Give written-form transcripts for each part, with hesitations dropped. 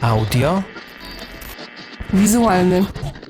Audio. Wizualny.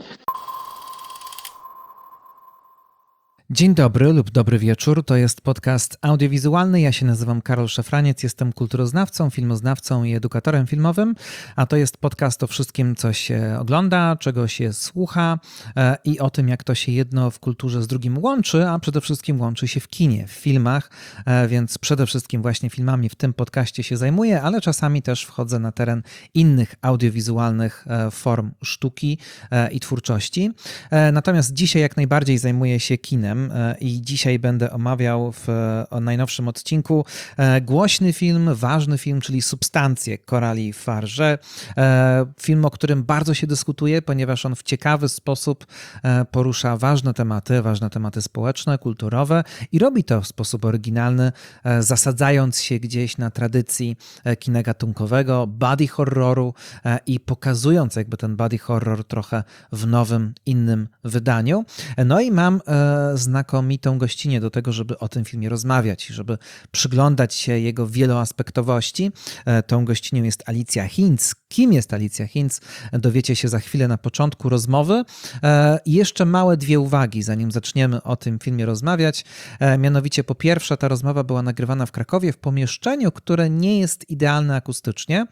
Dzień dobry lub dobry wieczór, to jest podcast audiowizualny. Ja się nazywam Karol Szafraniec, jestem kulturoznawcą, filmoznawcą i edukatorem filmowym, a to jest podcast o wszystkim, co się ogląda, czego się słucha i o tym, jak to się jedno w kulturze z drugim łączy, a przede wszystkim łączy się w kinie, w filmach, więc przede wszystkim właśnie filmami w tym podcaście się zajmuję, ale czasami też wchodzę na teren innych audiowizualnych form sztuki i twórczości. Natomiast dzisiaj jak najbardziej zajmuję się kinem i dzisiaj będę omawiał w najnowszym odcinku głośny film, ważny film, czyli Substancje Coralie Farge. Film, o którym bardzo się dyskutuje, ponieważ on w ciekawy sposób porusza ważne tematy społeczne, kulturowe i robi to w sposób oryginalny, zasadzając się gdzieś na tradycji kina gatunkowego, body horroru i pokazując jakby ten body horror trochę w nowym, innym wydaniu. No i mam znakomitą gościnię do tego, żeby o tym filmie rozmawiać i żeby przyglądać się jego wieloaspektowości. Tą gościnią jest Alicja Hinz. Kim jest Alicja Hinz? Dowiecie się za chwilę na początku rozmowy. I jeszcze małe dwie uwagi, zanim zaczniemy o tym filmie rozmawiać. Mianowicie po pierwsze, ta rozmowa była nagrywana w Krakowie w pomieszczeniu, które nie jest idealne akustycznie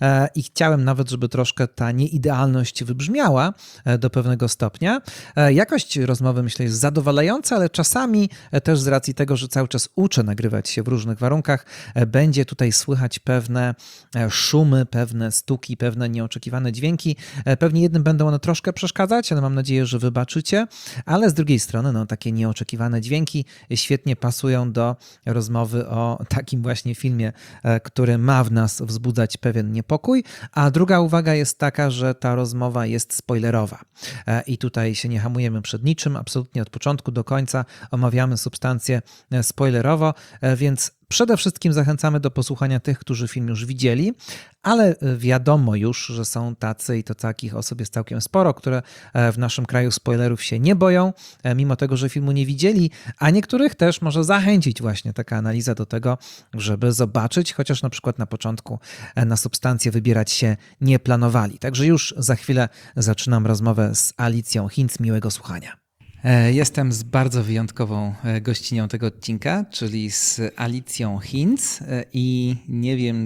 i chciałem nawet, żeby troszkę ta nieidealność wybrzmiała do pewnego stopnia. Jakość rozmowy, myślę, jest zadowalająca, ale czasami też z racji tego, że cały czas uczę nagrywać się w różnych warunkach, będzie tutaj słychać pewne szumy, pewne stuki, pewne nieoczekiwane dźwięki. Pewnie jednym będą one troszkę przeszkadzać, ale mam nadzieję, że wybaczycie, ale z drugiej strony no, takie nieoczekiwane dźwięki świetnie pasują do rozmowy o takim właśnie filmie, który ma w nas wzbudzać pewien niepokój, a druga uwaga jest taka, że ta rozmowa jest spoilerowa i tutaj się nie hamujemy przed niczym, absolutnie od początku do końca omawiamy substancje spoilerowo, więc przede wszystkim zachęcamy do posłuchania tych, którzy film już widzieli, ale wiadomo już, że są tacy i to takich osób jest całkiem sporo, które w naszym kraju spoilerów się nie boją, mimo tego, że filmu nie widzieli, a niektórych też może zachęcić właśnie taka analiza do tego, żeby zobaczyć, chociaż na przykład na początku na substancje wybierać się nie planowali. Także już za chwilę zaczynam rozmowę z Alicją Hinz. Miłego słuchania. Jestem z bardzo wyjątkową gościnią tego odcinka, czyli z Alicją Hinz i nie wiem,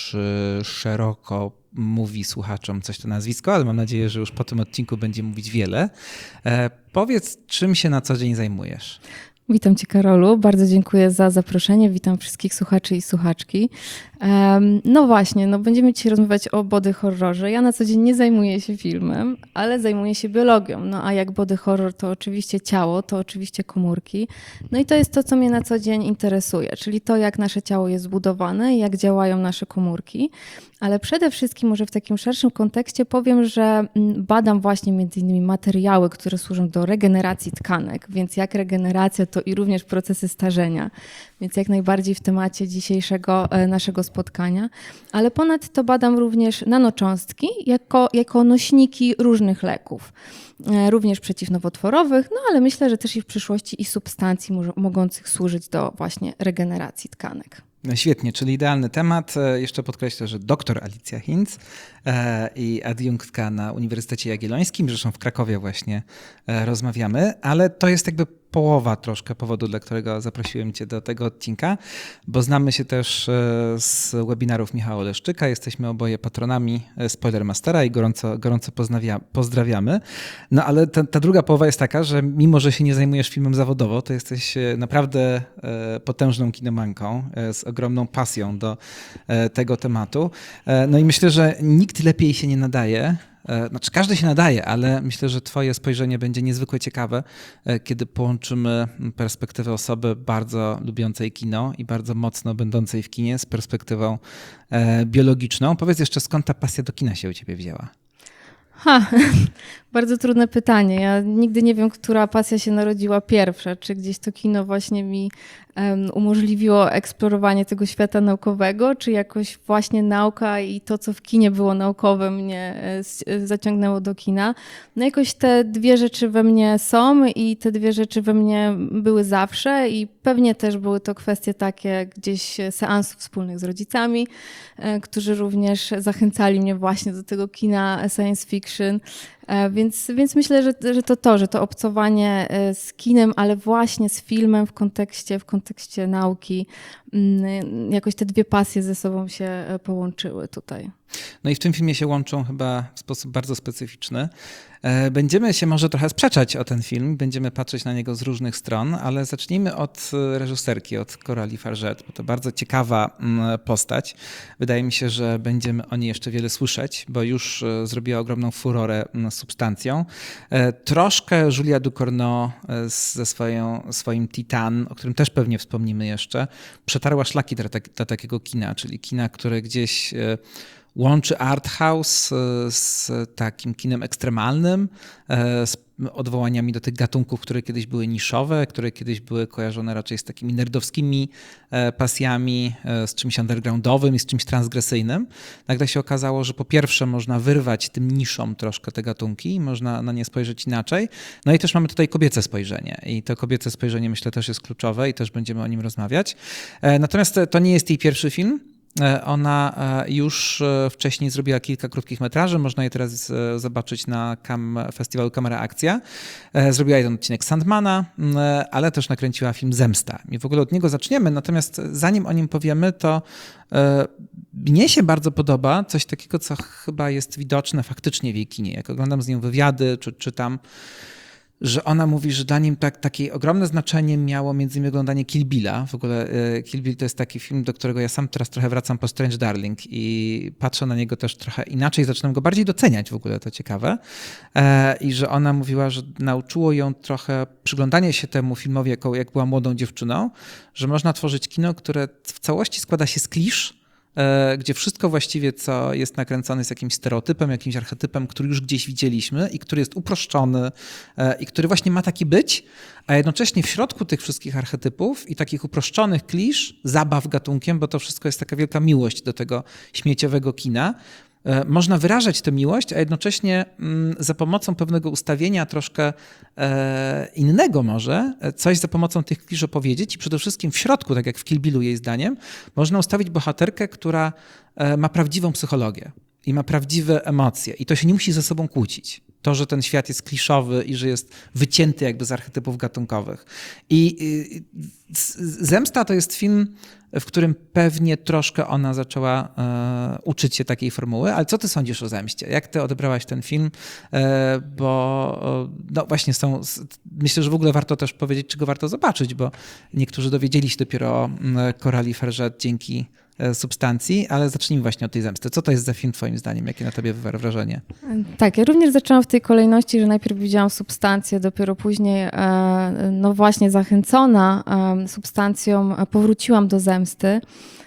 czy szeroko mówi słuchaczom coś to nazwisko, ale mam nadzieję, że już po tym odcinku będzie mówić wiele. Powiedz, czym się na co dzień zajmujesz? Witam Cię, Karolu. Bardzo dziękuję za zaproszenie. Witam wszystkich słuchaczy i słuchaczki. No właśnie, będziemy dzisiaj rozmawiać o body horrorze. Ja na co dzień nie zajmuję się filmem, ale zajmuję się biologią. No a jak body horror to oczywiście ciało, to oczywiście komórki. No i to jest to, co mnie na co dzień interesuje, czyli to, jak nasze ciało jest zbudowane i jak działają nasze komórki. Ale przede wszystkim może w takim szerszym kontekście powiem, że badam właśnie między innymi materiały, które służą do regeneracji tkanek, więc jak regeneracja to i również procesy starzenia, więc jak najbardziej w temacie dzisiejszego naszego spotkania. Ale ponadto badam również nanocząstki jako nośniki różnych leków, również przeciwnowotworowych, no ale myślę, że też i w przyszłości i substancji mogących służyć do właśnie regeneracji tkanek. No świetnie, czyli idealny temat. Jeszcze podkreślę, że doktor Alicja Hinz i adiunktka na Uniwersytecie Jagiellońskim, zresztą w Krakowie właśnie rozmawiamy, ale to jest jakby połowa troszkę powodu, dla którego zaprosiłem Cię do tego odcinka, bo znamy się też z webinarów Michała Leszczyka, jesteśmy oboje patronami Spoilermastera i gorąco pozdrawiamy. No ale ta druga połowa jest taka, że mimo, że się nie zajmujesz filmem zawodowo, to jesteś naprawdę potężną kinomanką z ogromną pasją do tego tematu. No i myślę, że nikt lepiej się nie nadaje. Znaczy każdy się nadaje, ale myślę, że twoje spojrzenie będzie niezwykle ciekawe, kiedy połączymy perspektywę osoby bardzo lubiącej kino i bardzo mocno będącej w kinie z perspektywą biologiczną. Powiedz jeszcze, skąd ta pasja do kina się u ciebie wzięła? Bardzo trudne pytanie. Ja nigdy nie wiem, która pasja się narodziła pierwsza. Czy gdzieś to kino właśnie mi umożliwiło eksplorowanie tego świata naukowego, czy jakoś właśnie nauka i to, co w kinie było naukowe, mnie zaciągnęło do kina. No jakoś te dwie rzeczy we mnie są i te dwie rzeczy we mnie były zawsze i pewnie też były to kwestie takie gdzieś seansów wspólnych z rodzicami, którzy również zachęcali mnie właśnie do tego kina science fiction. Więc myślę, że to obcowanie z kinem, ale właśnie z filmem w kontekście nauki, jakoś te dwie pasje ze sobą się połączyły tutaj. No i w tym filmie się łączą chyba w sposób bardzo specyficzny. Będziemy się może trochę sprzeczać o ten film, będziemy patrzeć na niego z różnych stron, ale zacznijmy od reżyserki, od Coralie Fargeat, bo to bardzo ciekawa postać. Wydaje mi się, że będziemy o niej jeszcze wiele słyszeć, bo już zrobiła ogromną furorę Substancją. Troszkę Julia Ducournau ze swoim Titan, o którym też pewnie wspomnimy jeszcze, przetarła szlaki dla takiego kina, czyli kina, które gdzieś łączy art house z takim kinem ekstremalnym, z odwołaniami do tych gatunków, które kiedyś były niszowe, które kiedyś były kojarzone raczej z takimi nerdowskimi pasjami, z czymś undergroundowym i z czymś transgresyjnym. Nagle się okazało, że po pierwsze można wyrwać tym niszom troszkę te gatunki, można na nie spojrzeć inaczej. No i też mamy tutaj kobiece spojrzenie i to kobiece spojrzenie myślę też jest kluczowe i też będziemy o nim rozmawiać. Natomiast to nie jest jej pierwszy film. Ona już wcześniej zrobiła kilka krótkich metraży, można je teraz zobaczyć na festiwalu Kamera Akcja. Zrobiła jeden odcinek Sandmana, ale też nakręciła film Zemsta. I w ogóle od niego zaczniemy, natomiast zanim o nim powiemy, to mnie się bardzo podoba coś takiego, co chyba jest widoczne faktycznie w jej kinie. Jak oglądam z nią wywiady, czy czytam, że ona mówi, że dla nim takie ogromne znaczenie miało między innymi oglądanie Kill Billa. W ogóle Kill Bill to jest taki film, do którego ja sam teraz trochę wracam po Strange Darling i patrzę na niego też trochę inaczej, zaczynam go bardziej doceniać w ogóle, to ciekawe. I że ona mówiła, że nauczyło ją trochę przyglądanie się temu filmowi, jak była młodą dziewczyną, że można tworzyć kino, które w całości składa się z klisz, gdzie wszystko właściwie, co jest nakręcone, jest jakimś stereotypem, jakimś archetypem, który już gdzieś widzieliśmy i który jest uproszczony i który właśnie ma taki być, a jednocześnie w środku tych wszystkich archetypów i takich uproszczonych klisz, zabaw gatunkiem, bo to wszystko jest taka wielka miłość do tego śmieciowego kina, można wyrażać tę miłość, a jednocześnie za pomocą pewnego ustawienia troszkę innego może, coś za pomocą tych klisz opowiedzieć i przede wszystkim w środku, tak jak w Kill Billu jej zdaniem, można ustawić bohaterkę, która ma prawdziwą psychologię i ma prawdziwe emocje i to się nie musi ze sobą kłócić. To, że ten świat jest kliszowy i że jest wycięty jakby z archetypów gatunkowych. I Zemsta to jest film, w którym pewnie troszkę ona zaczęła uczyć się takiej formuły, ale co ty sądzisz o Zemście? Jak ty odebrałaś ten film? Bo no właśnie myślę, że w ogóle warto też powiedzieć, czego warto zobaczyć, bo niektórzy dowiedzieli się dopiero o Coralie Fargeat dzięki Substancji, ale zacznijmy właśnie od tej Zemsty. Co to jest za film twoim zdaniem? Jakie na tobie wywarł wrażenie? Tak, ja również zaczęłam w tej kolejności, że najpierw widziałam Substancję, dopiero później, no właśnie zachęcona Substancją, powróciłam do Zemsty.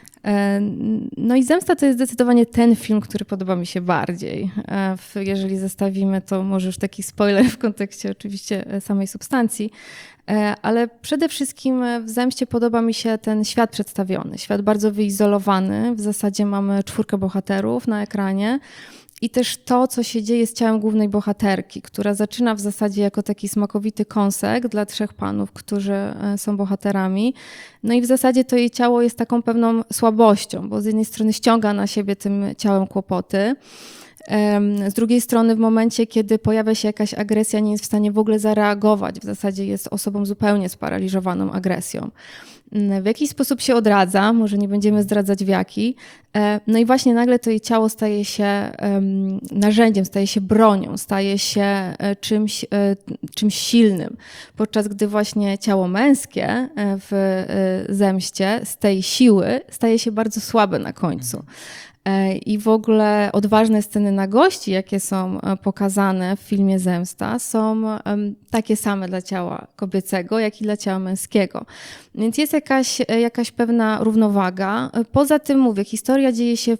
No i Zemsta to jest zdecydowanie ten film, który podoba mi się bardziej. Jeżeli zestawimy, to może już taki spoiler w kontekście oczywiście samej Substancji, ale przede wszystkim w Zemście podoba mi się ten świat przedstawiony. Świat bardzo wyizolowany. W zasadzie mamy 4 bohaterów na ekranie. I też to, co się dzieje z ciałem głównej bohaterki, która zaczyna w zasadzie jako taki smakowity kąsek dla 3 panów, którzy są bohaterami. No i w zasadzie to jej ciało jest taką pewną słabością, bo z jednej strony ściąga na siebie tym ciałem kłopoty, z drugiej strony w momencie, kiedy pojawia się jakaś agresja, nie jest w stanie w ogóle zareagować. W zasadzie jest osobą zupełnie sparaliżowaną agresją. W jakiś sposób się odradza, może nie będziemy zdradzać w jaki. No i właśnie nagle to jej ciało staje się narzędziem, staje się bronią, staje się czymś silnym. Podczas gdy właśnie ciało męskie w Zemście z tej siły staje się bardzo słabe na końcu. I w ogóle odważne sceny nagości, jakie są pokazane w filmie Zemsta, są takie same dla ciała kobiecego, jak i dla ciała męskiego. Więc jest jakaś pewna równowaga. Poza tym mówię, historia dzieje się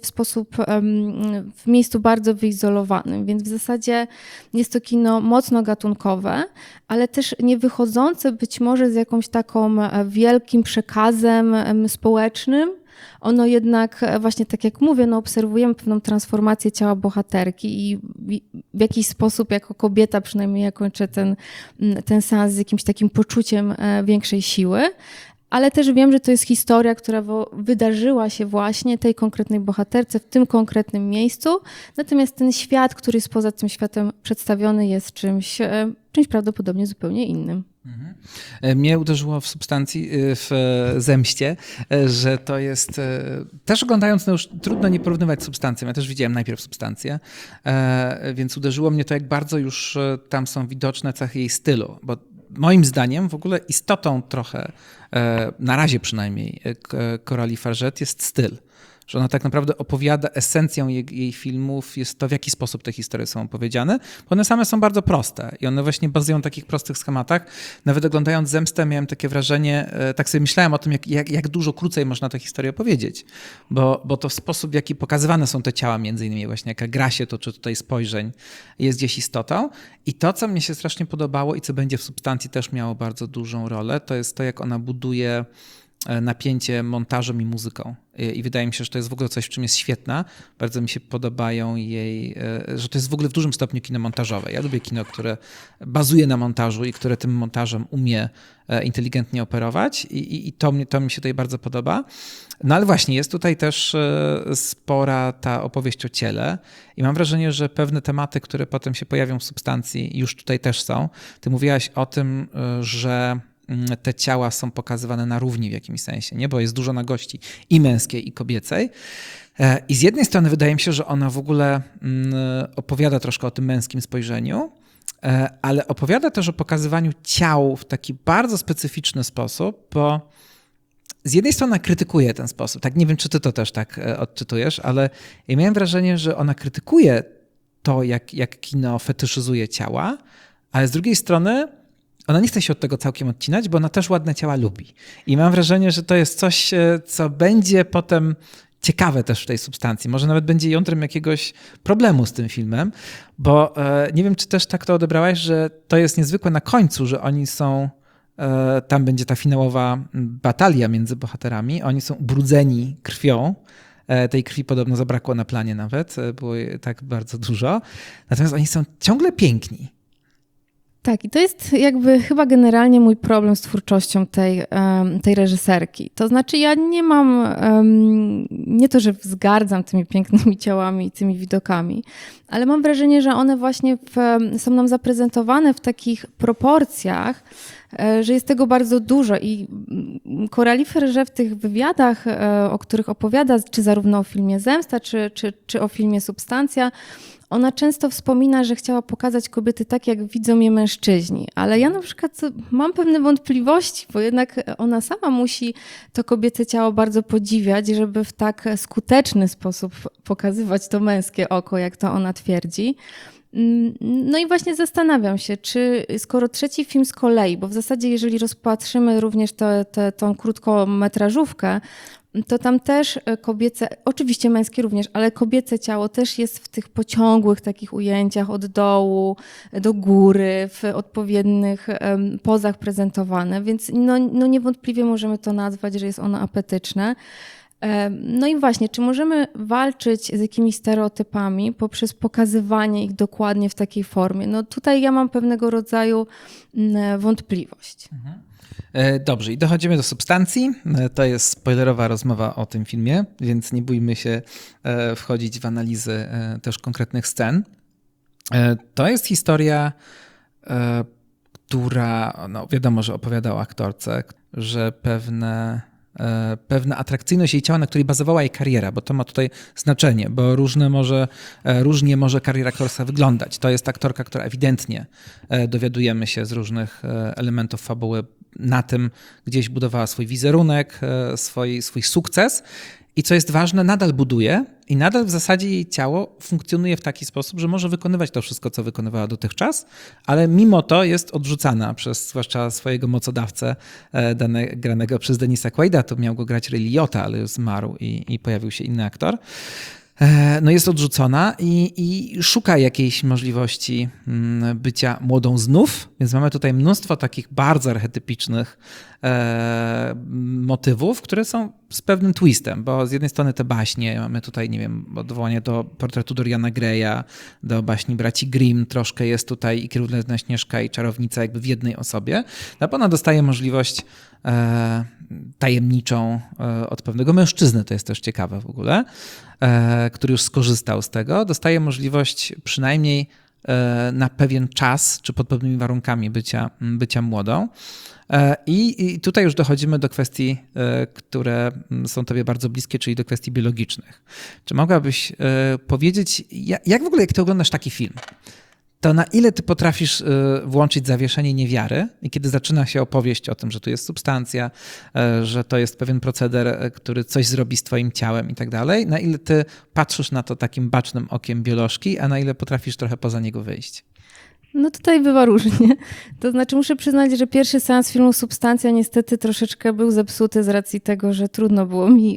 w miejscu bardzo wyizolowanym, więc w zasadzie jest to kino mocno gatunkowe, ale też nie wychodzące być może z jakąś taką wielkim przekazem społecznym. Ono jednak, właśnie tak jak mówię, obserwujemy pewną transformację ciała bohaterki i w jakiś sposób jako kobieta przynajmniej ja kończę ten seans z jakimś takim poczuciem większej siły. Ale też wiem, że to jest historia, która wydarzyła się właśnie tej konkretnej bohaterce w tym konkretnym miejscu. Natomiast ten świat, który jest poza tym światem przedstawiony, jest czymś prawdopodobnie zupełnie innym. Mnie uderzyło w substancji, w Zemście, że to jest, też oglądając, już trudno nie porównywać z substancją. Ja też widziałem najpierw substancję, więc uderzyło mnie to, jak bardzo już tam są widoczne cechy jej stylu, bo moim zdaniem w ogóle istotą trochę, na razie przynajmniej, Coralie Farget jest styl. Że ona tak naprawdę opowiada, esencją jej filmów jest to, w jaki sposób te historie są opowiedziane, bo one same są bardzo proste i one właśnie bazują na takich prostych schematach. Nawet oglądając Zemstę miałem takie wrażenie, tak sobie myślałem o tym, jak dużo krócej można tę historię opowiedzieć, bo to sposób, w jaki pokazywane są te ciała, między innymi właśnie jaka gra się toczy tutaj spojrzeń, jest gdzieś istotą. I to, co mnie się strasznie podobało i co będzie w substancji też miało bardzo dużą rolę, to jest to, jak ona buduje napięcie montażem i muzyką. I wydaje mi się, że to jest w ogóle coś, w czym jest świetna. Bardzo mi się podobają jej, że to jest w ogóle w dużym stopniu kino montażowe. Ja lubię kino, które bazuje na montażu i które tym montażem umie inteligentnie operować i to mi się tutaj bardzo podoba. No ale właśnie, jest tutaj też spora ta opowieść o ciele i mam wrażenie, że pewne tematy, które potem się pojawią w substancji, już tutaj też są. Ty mówiłaś o tym, że te ciała są pokazywane na równi w jakimś sensie, nie? Bo jest dużo nagości i męskiej, i kobiecej. I z jednej strony wydaje mi się, że ona w ogóle opowiada troszkę o tym męskim spojrzeniu, ale opowiada też o pokazywaniu ciał w taki bardzo specyficzny sposób, bo z jednej strony krytykuje ten sposób. Tak, nie wiem, czy ty to też tak odczytujesz, ale ja miałem wrażenie, że ona krytykuje to, jak kino fetyszyzuje ciała, ale z drugiej strony ona nie chce się od tego całkiem odcinać, bo ona też ładne ciała lubi. I mam wrażenie, że to jest coś, co będzie potem ciekawe też w tej substancji. Może nawet będzie jądrem jakiegoś problemu z tym filmem, bo nie wiem, czy też tak to odebrałaś, że to jest niezwykłe na końcu, że oni są, tam będzie ta finałowa batalia między bohaterami, oni są ubrudzeni krwią. Tej krwi podobno zabrakło na planie nawet, było tak bardzo dużo. Natomiast oni są ciągle piękni. Tak, i to jest jakby chyba generalnie mój problem z twórczością tej reżyserki. To znaczy ja nie mam, nie to, że wzgardzam tymi pięknymi ciałami i tymi widokami, ale mam wrażenie, że one właśnie są nam zaprezentowane w takich proporcjach, że jest tego bardzo dużo i Coralie Farget w tych wywiadach, o których opowiada, czy zarówno o filmie Zemsta, czy o filmie Substancja, ona często wspomina, że chciała pokazać kobiety tak, jak widzą je mężczyźni, ale ja na przykład mam pewne wątpliwości, bo jednak ona sama musi to kobiece ciało bardzo podziwiać, żeby w tak skuteczny sposób pokazywać to męskie oko, jak to ona twierdzi. No i właśnie zastanawiam się, czy skoro trzeci film z kolei, bo w zasadzie jeżeli rozpatrzymy również tą krótkometrażówkę, to tam też kobiece, oczywiście męskie również, ale kobiece ciało też jest w tych pociągłych takich ujęciach od dołu do góry, w odpowiednich pozach prezentowane, więc no niewątpliwie możemy to nazwać, że jest ono apetyczne. No i właśnie, czy możemy walczyć z jakimiś stereotypami poprzez pokazywanie ich dokładnie w takiej formie? No tutaj ja mam pewnego rodzaju wątpliwość. Dobrze, i dochodzimy do substancji. To jest spoilerowa rozmowa o tym filmie, więc nie bójmy się wchodzić w analizy też konkretnych scen. To jest historia, która, no wiadomo, że opowiada o aktorce, że pewna atrakcyjność jej ciała, na której bazowała jej kariera, bo to ma tutaj znaczenie, bo różnie może kariera aktorska wyglądać. To jest aktorka, która ewidentnie, dowiadujemy się z różnych elementów fabuły, na tym gdzieś budowała swój wizerunek, swój sukces i co jest ważne, nadal buduje i nadal w zasadzie jej ciało funkcjonuje w taki sposób, że może wykonywać to wszystko, co wykonywała dotychczas, ale mimo to jest odrzucana przez zwłaszcza swojego mocodawcę granego przez Denisa Quaida. To miał go grać Ray Liotta, ale już zmarł i pojawił się inny aktor. No jest odrzucona i szuka jakiejś możliwości bycia młodą znów, więc mamy tutaj mnóstwo takich bardzo archetypicznych motywów, które są z pewnym twistem, bo z jednej strony te baśnie, mamy tutaj, nie wiem, odwołanie do portretu Doriana Greya, do baśni braci Grimm, troszkę jest tutaj i Królewna Śnieżka i Czarownica jakby w jednej osobie, no bo ona dostaje możliwość tajemniczą od pewnego mężczyzny, to jest też ciekawe w ogóle, który już skorzystał z tego, dostaje możliwość przynajmniej na pewien czas, czy pod pewnymi warunkami bycia młodą. I tutaj już dochodzimy do kwestii, które są tobie bardzo bliskie, czyli do kwestii biologicznych. Czy mogłabyś powiedzieć, jak w ogóle, jak ty oglądasz taki film, to na ile ty potrafisz włączyć zawieszenie niewiary i kiedy zaczyna się opowieść o tym, że tu jest substancja, że to jest pewien proceder, który coś zrobi z twoim ciałem i tak dalej, na ile ty patrzysz na to takim bacznym okiem biolożki, a na ile potrafisz trochę poza niego wyjść? No tutaj bywa różnie. To znaczy muszę przyznać, że pierwszy seans filmu Substancja niestety troszeczkę był zepsuty z racji tego, że trudno było mi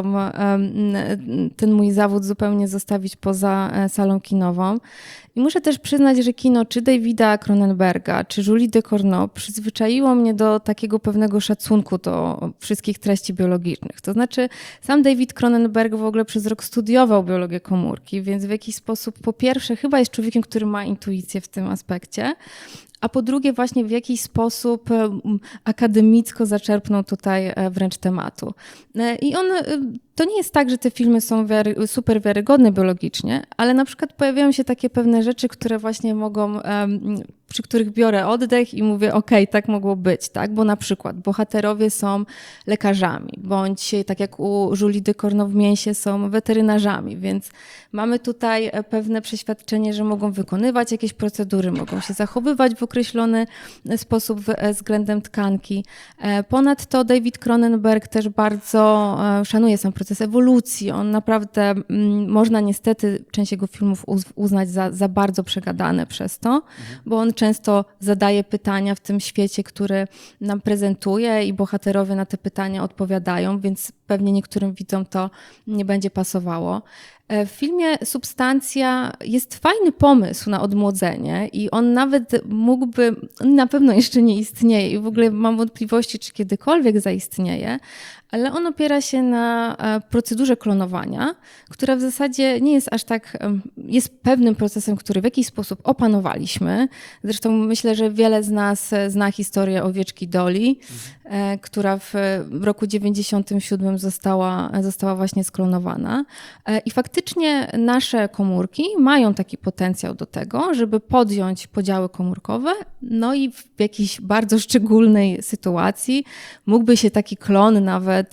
ten mój zawód zupełnie zostawić poza salą kinową. I muszę też przyznać, że kino czy Davida Cronenberga, czy Julie Ducournau przyzwyczaiło mnie do takiego pewnego szacunku do wszystkich treści biologicznych. To znaczy sam David Cronenberg w ogóle przez rok studiował biologię komórki, więc w jakiś sposób po pierwsze chyba jest człowiekiem, który ma intuicję w tym aspekcie, a po drugie właśnie w jakiś sposób akademicko zaczerpnął tutaj wręcz tematu. I to nie jest tak, że te filmy są super wiarygodne biologicznie, ale na przykład pojawiają się takie pewne rzeczy, które właśnie mogą, przy których biorę oddech i mówię, okej, tak mogło być, tak? Bo na przykład bohaterowie są lekarzami, bądź tak jak u Julie Ducournau w Mięsie są weterynarzami, więc mamy tutaj pewne przeświadczenie, że mogą wykonywać jakieś procedury, mogą się zachowywać w określony sposób względem tkanki. Ponadto David Cronenberg też bardzo szanuje sam proces ewolucji. On naprawdę, można niestety część jego filmów uznać za bardzo przegadane przez to, bo on często zadaje pytania w tym świecie, który nam prezentuje i bohaterowie na te pytania odpowiadają, więc pewnie niektórym widzom to nie będzie pasowało. W filmie Substancja jest fajny pomysł na odmłodzenie i on nawet mógłby, on na pewno jeszcze nie istnieje i w ogóle mam wątpliwości, czy kiedykolwiek zaistnieje, ale on opiera się na procedurze klonowania, która w zasadzie nie jest aż tak, jest pewnym procesem, który w jakiś sposób opanowaliśmy. Zresztą myślę, że wiele z nas zna historię owieczki Dolly, która w roku 97 została właśnie sklonowana. I faktycznie nasze komórki mają taki potencjał do tego, żeby podjąć podziały komórkowe, no i w jakiejś bardzo szczególnej sytuacji mógłby się taki klon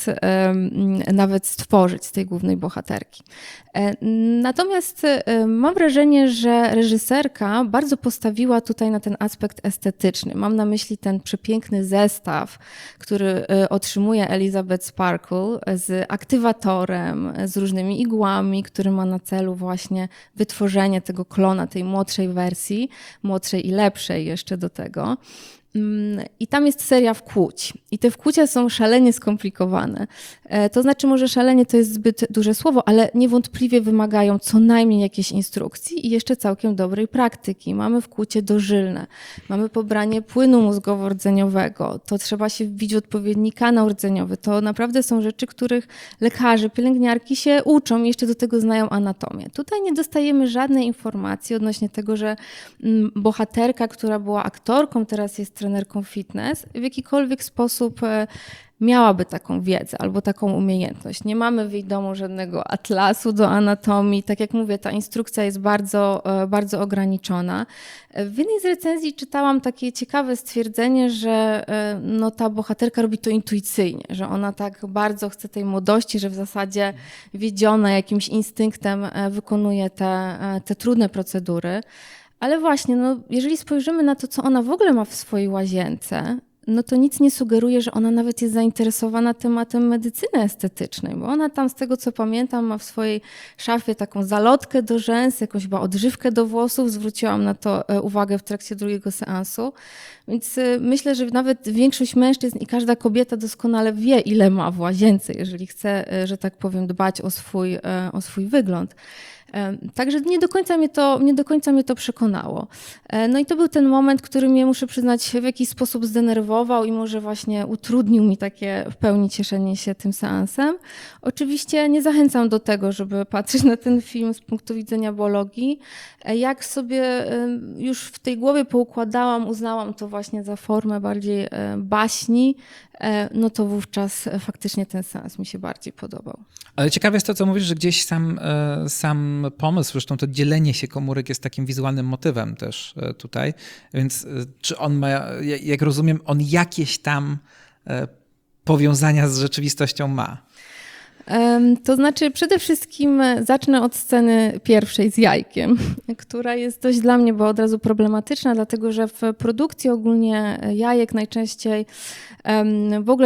nawet stworzyć z tej głównej bohaterki. Natomiast mam wrażenie, że reżyserka bardzo postawiła tutaj na ten aspekt estetyczny. Mam na myśli ten przepiękny zestaw, który otrzymuje Elizabeth Sparkle z aktywatorem, z różnymi igłami, który ma na celu właśnie wytworzenie tego klona, tej młodszej wersji, młodszej i lepszej jeszcze do tego. I tam jest seria wkłuć. I te wkłucia są szalenie skomplikowane. To znaczy, może szalenie to jest zbyt duże słowo, ale niewątpliwie wymagają co najmniej jakiejś instrukcji i jeszcze całkiem dobrej praktyki. Mamy wkłucie dożylne, mamy pobranie płynu mózgowo-rdzeniowego, to trzeba się wbić w odpowiedni kanał rdzeniowy. To naprawdę są rzeczy, których lekarze, pielęgniarki się uczą i jeszcze do tego znają anatomię. Tutaj nie dostajemy żadnej informacji odnośnie tego, że bohaterka, która była aktorką, teraz jest trenerką fitness, w jakikolwiek sposób miałaby taką wiedzę albo taką umiejętność. Nie mamy w jej domu żadnego atlasu do anatomii. Tak jak mówię, ta instrukcja jest bardzo, bardzo ograniczona. W jednej z recenzji czytałam takie ciekawe stwierdzenie, że no, ta bohaterka robi to intuicyjnie, że ona tak bardzo chce tej młodości, że w zasadzie wiedziona jakimś instynktem wykonuje te trudne procedury. Ale właśnie, no, jeżeli spojrzymy na to, co ona w ogóle ma w swojej łazience, no to nic nie sugeruje, że ona nawet jest zainteresowana tematem medycyny estetycznej, bo ona tam, z tego co pamiętam, ma w swojej szafie taką zalotkę do rzęs, jakąś chyba odżywkę do włosów. Zwróciłam na to uwagę w trakcie drugiego seansu. Więc myślę, że nawet większość mężczyzn i każda kobieta doskonale wie, ile ma w łazience, jeżeli chce, że tak powiem, dbać o swój wygląd. Także nie do końca mnie to przekonało. No i to był ten moment, który mnie, muszę przyznać, w jakiś sposób zdenerwował i może właśnie utrudnił mi takie w pełni cieszenie się tym seansem. Oczywiście nie zachęcam do tego, żeby patrzeć na ten film z punktu widzenia biologii. Jak sobie już w tej głowie poukładałam, uznałam to właśnie za formę bardziej baśni, no to wówczas faktycznie ten seans mi się bardziej podobał. Ale ciekawe jest to, co mówisz, że gdzieś sam pomysł, zresztą to dzielenie się komórek jest takim wizualnym motywem też tutaj, więc czy on ma, jak rozumiem, on jakieś tam powiązania z rzeczywistością ma? To znaczy przede wszystkim zacznę od sceny pierwszej z jajkiem, która jest dość dla mnie, bo od razu problematyczna, dlatego że w produkcji ogólnie jajek najczęściej w ogóle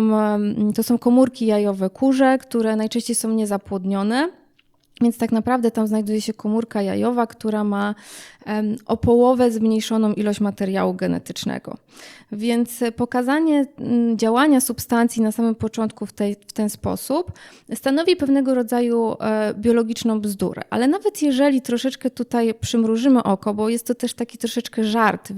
to są komórki jajowe kurze, które najczęściej są niezapłodnione. Więc tak naprawdę tam znajduje się komórka jajowa, która ma o połowę zmniejszoną ilość materiału genetycznego. Więc pokazanie działania substancji na samym początku w ten sposób stanowi pewnego rodzaju biologiczną bzdurę. Ale nawet jeżeli troszeczkę tutaj przymrużymy oko, bo jest to też taki troszeczkę żart,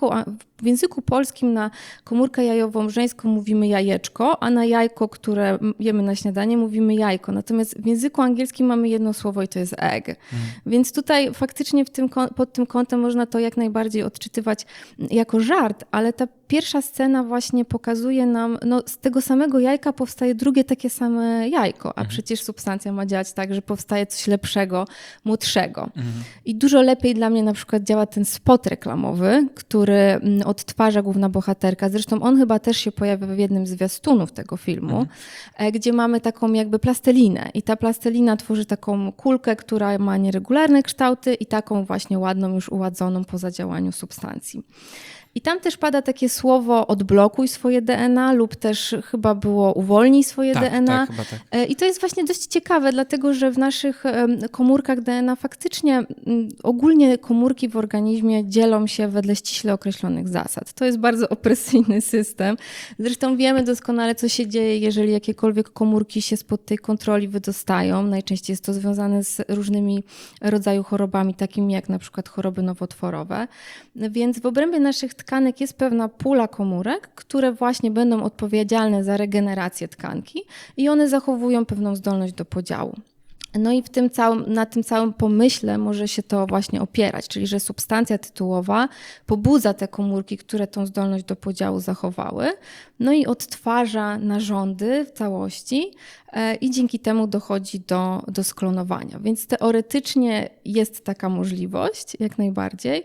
w języku polskim na komórkę jajową żeńską mówimy jajeczko, a na jajko, które jemy na śniadanie, mówimy jajko. Natomiast w języku angielskim mamy jedno słowo i to jest egg. Więc tutaj faktycznie pod tym kątem można to jak najbardziej odczytywać jako żart, ale ta pierwsza scena właśnie pokazuje nam, no z tego samego jajka powstaje drugie takie same jajko, a przecież substancja ma działać tak, że powstaje coś lepszego, młodszego. I dużo lepiej dla mnie na przykład działa ten spot reklamowy, który odtwarza główna bohaterka. Zresztą on chyba też się pojawia w jednym z zwiastunów tego filmu, gdzie mamy taką jakby plastelinę i ta plastelina tworzy taką kulkę, która ma nieregularne kształty i taką właśnie ładną, już uładzoną po zadziałaniu substancji. I tam też pada takie słowo odblokuj swoje DNA lub też chyba było uwolnij swoje DNA. Tak, chyba tak. I to jest właśnie dość ciekawe, dlatego że w naszych komórkach DNA faktycznie ogólnie komórki w organizmie dzielą się wedle ściśle określonych zasad. To jest bardzo opresyjny system. Zresztą wiemy doskonale, co się dzieje, jeżeli jakiekolwiek komórki się spod tej kontroli wydostają. Najczęściej jest to związane z różnymi rodzajami chorobami, takimi jak na przykład choroby nowotworowe. Więc w obrębie naszych tkanek jest pewna pula komórek, które właśnie będą odpowiedzialne za regenerację tkanki i one zachowują pewną zdolność do podziału. No i na tym całym pomyśle może się to właśnie opierać, czyli że substancja tytułowa pobudza te komórki, które tą zdolność do podziału zachowały, no i odtwarza narządy w całości i dzięki temu dochodzi do sklonowania. Więc teoretycznie jest taka możliwość, jak najbardziej,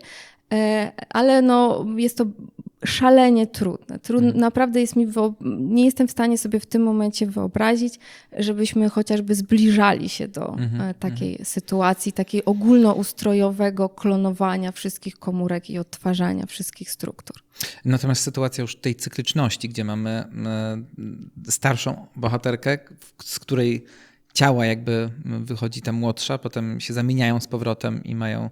ale no jest to szalenie trudne. Naprawdę nie jestem w stanie sobie w tym momencie wyobrazić, żebyśmy chociażby zbliżali się do takiej sytuacji, takiej ogólnoustrojowego klonowania wszystkich komórek i odtwarzania wszystkich struktur. Natomiast sytuacja już tej cykliczności, gdzie mamy starszą bohaterkę, z której ciała jakby wychodzi ta młodsza, potem się zamieniają z powrotem i mają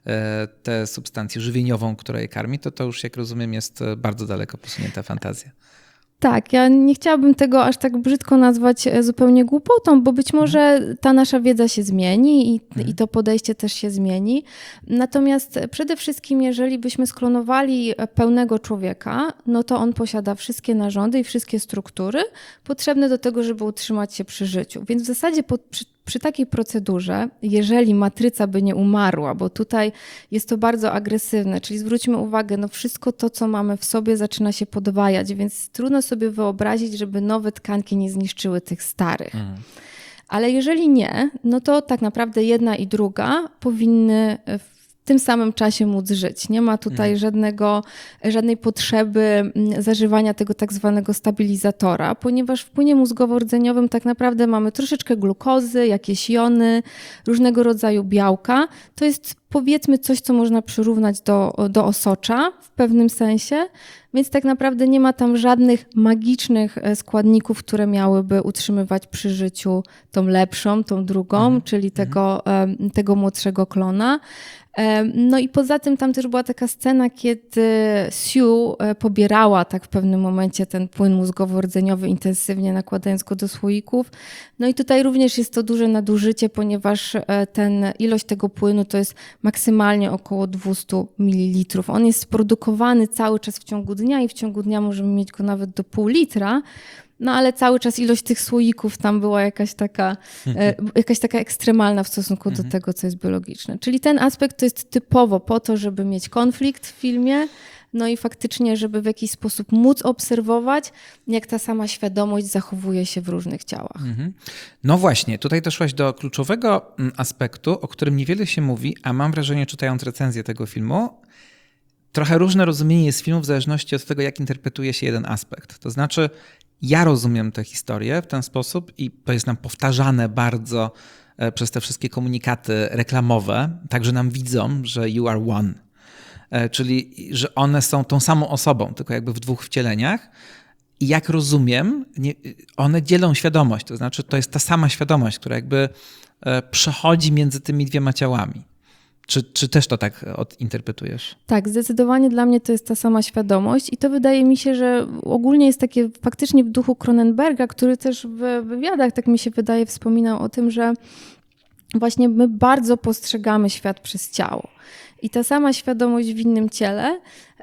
tę substancję żywieniową, która je karmi, to już, jak rozumiem, jest bardzo daleko posunięta fantazja. Tak, ja nie chciałabym tego aż tak brzydko nazwać zupełnie głupotą, bo być może ta nasza wiedza się zmieni i to podejście też się zmieni. Natomiast przede wszystkim, jeżeli byśmy sklonowali pełnego człowieka, no to on posiada wszystkie narządy i wszystkie struktury potrzebne do tego, żeby utrzymać się przy życiu. Więc w zasadzie przy takiej procedurze, jeżeli matryca by nie umarła, bo tutaj jest to bardzo agresywne, czyli zwróćmy uwagę, no wszystko to, co mamy w sobie, zaczyna się podwajać, więc trudno sobie wyobrazić, żeby nowe tkanki nie zniszczyły tych starych. Ale jeżeli nie, no to tak naprawdę jedna i druga powinny w tym samym czasie móc żyć. Nie ma tutaj żadnej potrzeby zażywania tego tak zwanego stabilizatora, ponieważ w płynie mózgowo-rdzeniowym tak naprawdę mamy troszeczkę glukozy, jakieś jony, różnego rodzaju białka. To jest powiedzmy coś, co można przyrównać do osocza w pewnym sensie, więc tak naprawdę nie ma tam żadnych magicznych składników, które miałyby utrzymywać przy życiu tą lepszą, tą drugą, czyli tego młodszego klona. No i poza tym tam też była taka scena, kiedy Sue pobierała tak w pewnym momencie ten płyn mózgowo-rdzeniowy intensywnie, nakładając go do słoików. No i tutaj również jest to duże nadużycie, ponieważ ilość tego płynu to jest maksymalnie około 200 ml. On jest produkowany cały czas w ciągu dnia i w ciągu dnia możemy mieć go nawet do pół litra. No ale cały czas ilość tych słoików tam była jakaś taka ekstremalna w stosunku do tego, co jest biologiczne. Czyli ten aspekt to jest typowo po to, żeby mieć konflikt w filmie, no i faktycznie, żeby w jakiś sposób móc obserwować, jak ta sama świadomość zachowuje się w różnych ciałach. No właśnie, tutaj doszłaś do kluczowego aspektu, o którym niewiele się mówi, a mam wrażenie, czytając recenzję tego filmu, trochę różne rozumienie jest filmu w zależności od tego, jak interpretuje się jeden aspekt. To znaczy, ja rozumiem tę historię w ten sposób i to jest nam powtarzane bardzo przez te wszystkie komunikaty reklamowe, także nam widzą, że you are one, czyli że one są tą samą osobą, tylko jakby w dwóch wcieleniach. I jak rozumiem, one dzielą świadomość, to znaczy to jest ta sama świadomość, która jakby przechodzi między tymi dwiema ciałami. Czy też to tak interpretujesz? Tak, zdecydowanie dla mnie to jest ta sama świadomość i to wydaje mi się, że ogólnie jest takie faktycznie w duchu Cronenberga, który też w wywiadach, tak mi się wydaje, wspominał o tym, że właśnie my bardzo postrzegamy świat przez ciało. I ta sama świadomość w innym ciele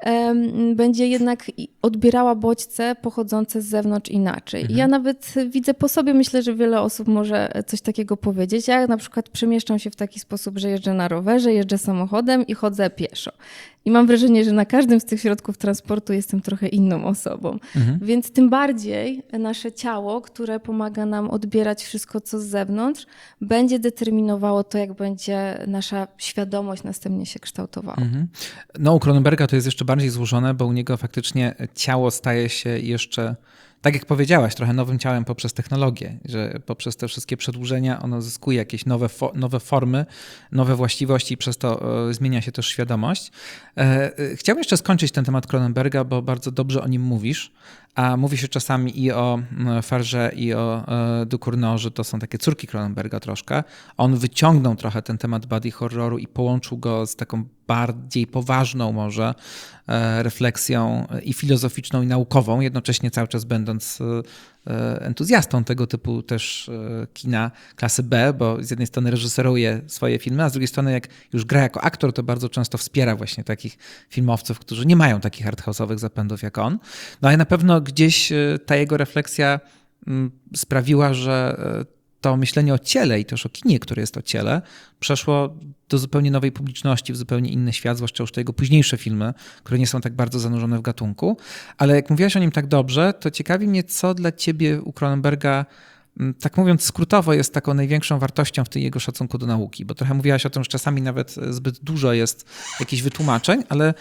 będzie jednak odbierała bodźce pochodzące z zewnątrz inaczej. Ja nawet widzę po sobie, myślę, że wiele osób może coś takiego powiedzieć. Ja na przykład przemieszczam się w taki sposób, że jeżdżę na rowerze, jeżdżę samochodem i chodzę pieszo. I mam wrażenie, że na każdym z tych środków transportu jestem trochę inną osobą. Więc tym bardziej nasze ciało, które pomaga nam odbierać wszystko, co z zewnątrz, będzie determinowało to, jak będzie nasza świadomość następnie się kształtowała. No u Cronenberga to jest jeszcze bardziej złożone, bo u niego faktycznie ciało staje się jeszcze, tak jak powiedziałaś, trochę nowym ciałem poprzez technologię, że poprzez te wszystkie przedłużenia ono zyskuje jakieś nowe formy, nowe właściwości i przez to zmienia się też świadomość. Chciałbym jeszcze skończyć ten temat Cronenberga, bo bardzo dobrze o nim mówisz, a mówi się czasami i o Farge i o Ducournau, że to są takie córki Cronenberga troszkę. On wyciągnął trochę ten temat body horroru i połączył go z taką bardziej poważną może refleksją i filozoficzną, i naukową, jednocześnie cały czas będąc entuzjastą tego typu też kina klasy B, bo z jednej strony reżyseruje swoje filmy, a z drugiej strony jak już gra jako aktor, to bardzo często wspiera właśnie takich filmowców, którzy nie mają takich arthouse'owych zapędów jak on. No ale na pewno gdzieś ta jego refleksja sprawiła, że to myślenie o ciele i też o kinie, które jest o ciele, przeszło do zupełnie nowej publiczności, w zupełnie inny świat, zwłaszcza już te jego późniejsze filmy, które nie są tak bardzo zanurzone w gatunku. Ale jak mówiłaś o nim tak dobrze, to ciekawi mnie, co dla ciebie u Cronenberga, tak mówiąc skrótowo, jest taką największą wartością w tym jego szacunku do nauki, bo trochę mówiłaś o tym, że czasami nawet zbyt dużo jest jakichś wytłumaczeń, ale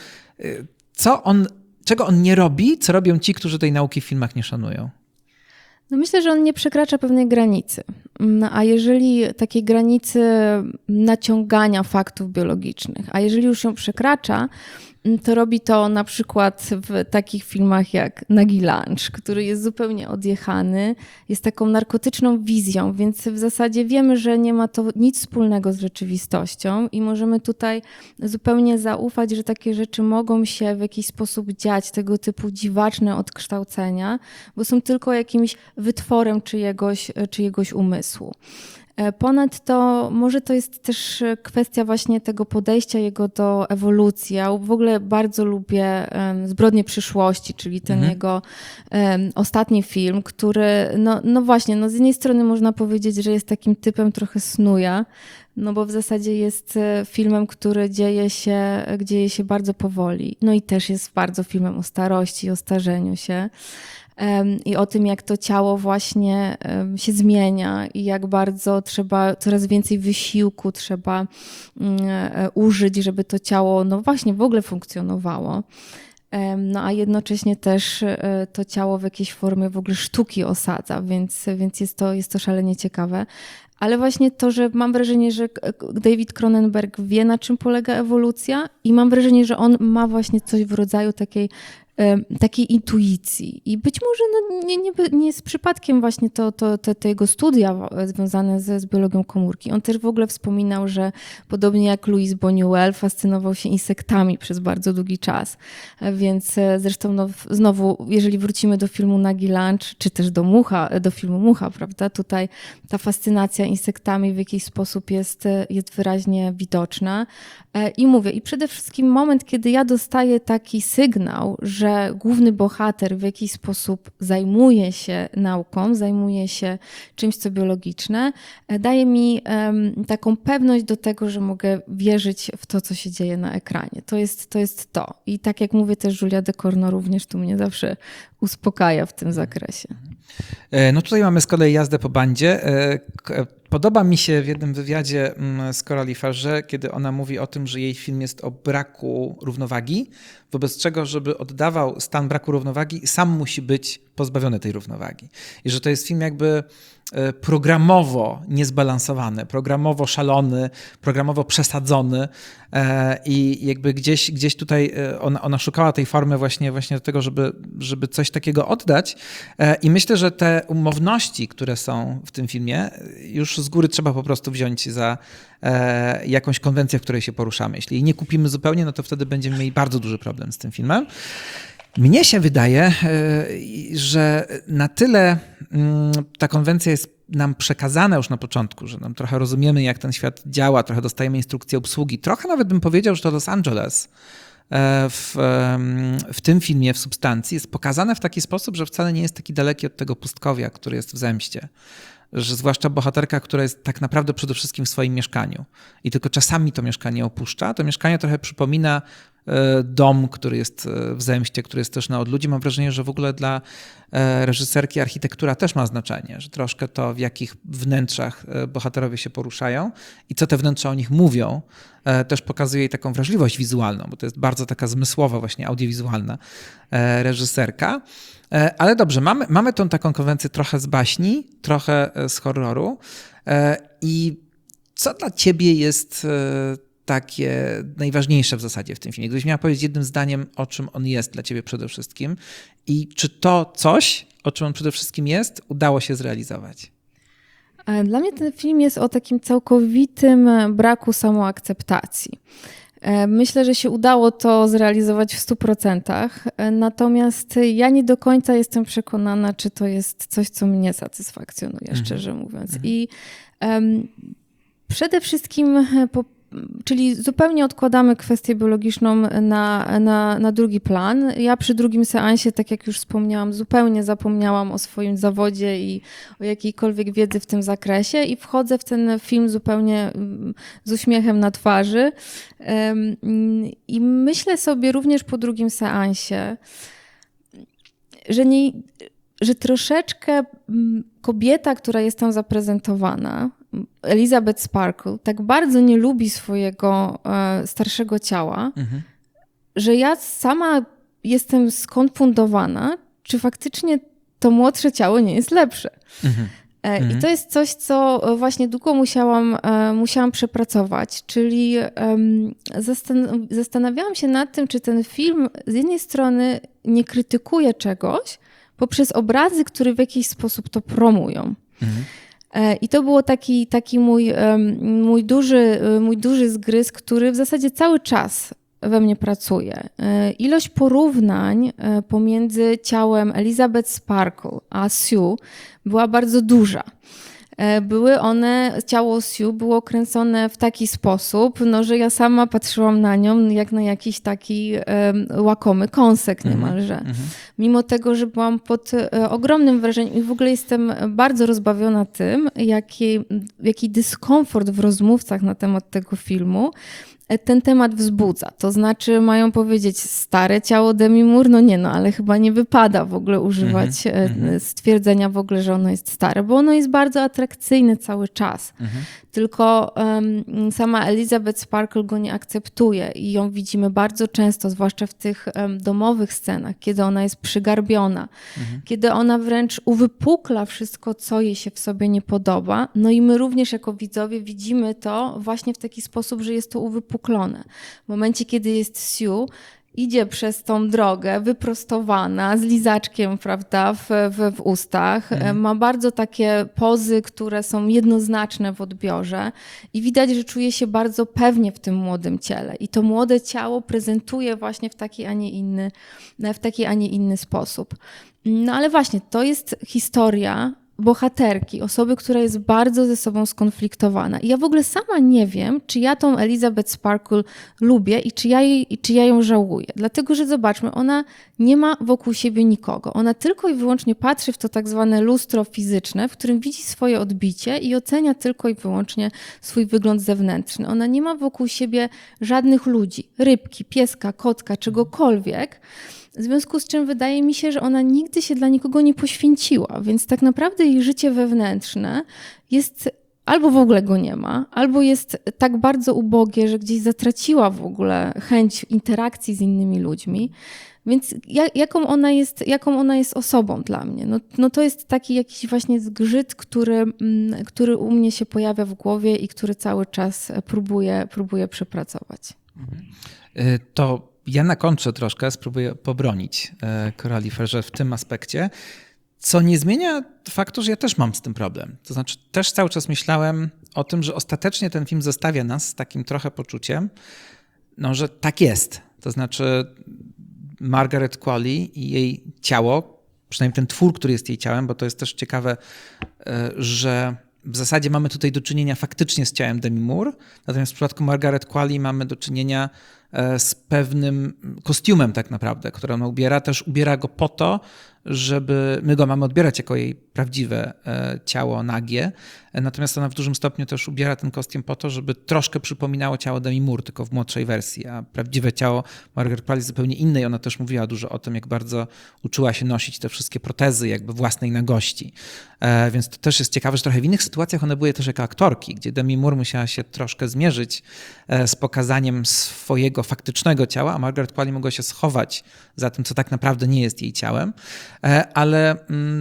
czego on nie robi, co robią ci, którzy tej nauki w filmach nie szanują? No myślę, że on nie przekracza pewnej granicy. A jeżeli takiej granicy naciągania faktów biologicznych, a jeżeli już ją przekracza, to robi to na przykład w takich filmach jak Nagi Lunch, który jest zupełnie odjechany, jest taką narkotyczną wizją, więc w zasadzie wiemy, że nie ma to nic wspólnego z rzeczywistością i możemy tutaj zupełnie zaufać, że takie rzeczy mogą się w jakiś sposób dziać, tego typu dziwaczne odkształcenia, bo są tylko jakimś wytworem czyjegoś umysłu. Ponadto może to jest też kwestia właśnie tego podejścia jego do ewolucji. Ja w ogóle bardzo lubię Zbrodnie przyszłości, czyli ten jego ostatni film, który no właśnie, z jednej strony można powiedzieć, że jest takim typem trochę snuja, no bo w zasadzie jest filmem, który dzieje się bardzo powoli. No i też jest bardzo filmem o starości, o starzeniu się. I o tym, jak to ciało właśnie się zmienia i jak bardzo coraz więcej wysiłku trzeba użyć, żeby to ciało właśnie w ogóle funkcjonowało. No a jednocześnie też to ciało w jakiejś formie w ogóle sztuki osadza, więc jest to szalenie ciekawe. ale właśnie to, że mam wrażenie, że David Cronenberg wie, na czym polega ewolucja i mam wrażenie, że on ma właśnie coś w rodzaju takiej intuicji. I być może nie jest przypadkiem właśnie te jego studia związane z biologią komórki. On też w ogóle wspominał, że podobnie jak Louis Buñuel fascynował się insektami przez bardzo długi czas. Więc zresztą znowu, jeżeli wrócimy do filmu Nagi Lunch, czy też do filmu Mucha, prawda? Tutaj ta fascynacja insektami w jakiś sposób jest wyraźnie widoczna. I mówię, i przede wszystkim moment, kiedy ja dostaję taki sygnał, że główny bohater w jakiś sposób zajmuje się nauką, zajmuje się czymś, co biologiczne, daje mi taką pewność do tego, że mogę wierzyć w to, co się dzieje na ekranie. To jest to. I tak jak mówię, też Julia Ducournau również tu mnie zawsze uspokaja w tym zakresie. No tutaj mamy z kolei jazdę po bandzie. Podoba mi się w jednym wywiadzie z Coralie Farge, kiedy ona mówi o tym, że jej film jest o braku równowagi, wobec czego, żeby oddawał stan braku równowagi, sam musi być pozbawiony tej równowagi. I że to jest film jakby programowo niezbalansowany, programowo szalony, programowo przesadzony i jakby gdzieś tutaj ona szukała tej formy właśnie do tego, żeby coś takiego oddać i myślę, że te umowności, które są w tym filmie, już z góry trzeba po prostu wziąć za jakąś konwencję, w której się poruszamy. Jeśli jej nie kupimy zupełnie, no to wtedy będziemy mieli bardzo duży problem z tym filmem. Mnie się wydaje, że na tyle ta konwencja jest nam przekazana już na początku, że nam trochę rozumiemy, jak ten świat działa, trochę dostajemy instrukcje obsługi. Trochę nawet bym powiedział, że to Los Angeles w tym filmie, w Substancji, jest pokazane w taki sposób, że wcale nie jest taki daleki od tego pustkowia, który jest w Zemście. Że zwłaszcza bohaterka, która jest tak naprawdę przede wszystkim w swoim mieszkaniu i tylko czasami to mieszkanie opuszcza, to mieszkanie trochę przypomina dom, który jest w Zemście, który jest też na odludziu. Mam wrażenie, że w ogóle dla reżyserki architektura też ma znaczenie, że troszkę to, w jakich wnętrzach bohaterowie się poruszają i co te wnętrza o nich mówią, też pokazuje jej taką wrażliwość wizualną, bo to jest bardzo taka zmysłowa, właśnie audiowizualna reżyserka. Ale dobrze, mamy tą taką konwencję trochę z baśni, trochę z horroru. I co dla ciebie jest takie najważniejsze w zasadzie w tym filmie? Gdybyś miała powiedzieć jednym zdaniem, o czym on jest dla ciebie przede wszystkim i czy to coś, o czym on przede wszystkim jest, udało się zrealizować? Dla mnie ten film jest o takim całkowitym braku samoakceptacji. Myślę, że się udało to zrealizować w 100%, natomiast ja nie do końca jestem przekonana, czy to jest coś, co mnie satysfakcjonuje, szczerze mówiąc. I przede wszystkim, czyli zupełnie odkładamy kwestię biologiczną na drugi plan. Ja przy drugim seansie, tak jak już wspomniałam, zupełnie zapomniałam o swoim zawodzie i o jakiejkolwiek wiedzy w tym zakresie i wchodzę w ten film zupełnie z uśmiechem na twarzy. I myślę sobie również po drugim seansie, że troszeczkę kobieta, która jest tam zaprezentowana, Elizabeth Sparkle, tak bardzo nie lubi swojego starszego ciała, że ja sama jestem skonfundowana, czy faktycznie to młodsze ciało nie jest lepsze. I to jest coś, co właśnie długo musiałam przepracować, czyli zastanawiałam się nad tym, czy ten film z jednej strony nie krytykuje czegoś poprzez obrazy, które w jakiś sposób to promują. I to było taki mój duży zgryz, który w zasadzie cały czas we mnie pracuje. Ilość porównań pomiędzy ciałem Elizabeth Sparkle a Sue była bardzo duża. Ciało Sue było kręcone w taki sposób, że ja sama patrzyłam na nią jak na jakiś taki łakomy kąsek niemalże. Mimo tego, że byłam pod ogromnym wrażeniem i w ogóle jestem bardzo rozbawiona tym, jaki dyskomfort w rozmówcach na temat tego filmu ten temat wzbudza. To znaczy mają powiedzieć stare ciało Demi Moore? Ale chyba nie wypada w ogóle używać stwierdzenia w ogóle, że ono jest stare, bo ono jest bardzo atrakcyjne cały czas. Tylko sama Elizabeth Sparkle go nie akceptuje i ją widzimy bardzo często, zwłaszcza w tych domowych scenach, kiedy ona jest przygarbiona, kiedy ona wręcz uwypukla wszystko, co jej się w sobie nie podoba. No i my również jako widzowie widzimy to właśnie w taki sposób, że jest to uwypuklone. W momencie, kiedy jest Sue, idzie przez tą drogę wyprostowana, z lizaczkiem, prawda, w ustach. Ma bardzo takie pozy, które są jednoznaczne w odbiorze i widać, że czuje się bardzo pewnie w tym młodym ciele. I to młode ciało prezentuje właśnie w taki, a nie inny sposób. No ale właśnie, to jest historia bohaterki, osoby, która jest bardzo ze sobą skonfliktowana. I ja w ogóle sama nie wiem, czy ja tą Elizabeth Sparkle lubię i czy ja ją żałuję. Dlatego, że zobaczmy, ona nie ma wokół siebie nikogo. Ona tylko i wyłącznie patrzy w to tak zwane lustro fizyczne, w którym widzi swoje odbicie i ocenia tylko i wyłącznie swój wygląd zewnętrzny. Ona nie ma wokół siebie żadnych ludzi, rybki, pieska, kotka, czegokolwiek. W związku z czym wydaje mi się, że ona nigdy się dla nikogo nie poświęciła, więc tak naprawdę jej życie wewnętrzne jest albo w ogóle go nie ma, albo jest tak bardzo ubogie, że gdzieś zatraciła w ogóle chęć interakcji z innymi ludźmi. Więc jaką ona jest osobą dla mnie? No to jest taki jakiś właśnie zgrzyt, który u mnie się pojawia w głowie i który cały czas próbuję przepracować. To ja na kontrze troszkę spróbuję pobronić Coralie Farge w tym aspekcie, co nie zmienia faktu, że ja też mam z tym problem. To znaczy też cały czas myślałem o tym, że ostatecznie ten film zostawia nas z takim trochę poczuciem, że tak jest. To znaczy Margaret Qualley i jej ciało, przynajmniej ten twór, który jest jej ciałem, bo to jest też ciekawe, że w zasadzie mamy tutaj do czynienia faktycznie z ciałem Demi Moore, natomiast w przypadku Margaret Qualley mamy do czynienia z pewnym kostiumem tak naprawdę, który ona ubiera. Też ubiera go po to, żeby my go mamy odbierać jako jej prawdziwe ciało nagie. Natomiast ona w dużym stopniu też ubiera ten kostium po to, żeby troszkę przypominało ciało Demi Moore, tylko w młodszej wersji. A prawdziwe ciało Margaret Qualley jest zupełnie inne i ona też mówiła dużo o tym, jak bardzo uczyła się nosić te wszystkie protezy jakby własnej nagości. Więc to też jest ciekawe, że trochę w innych sytuacjach one były też jako aktorki, gdzie Demi Moore musiała się troszkę zmierzyć z pokazaniem swojego faktycznego ciała, a Margaret Qualley mogła się schować za tym, co tak naprawdę nie jest jej ciałem. Ale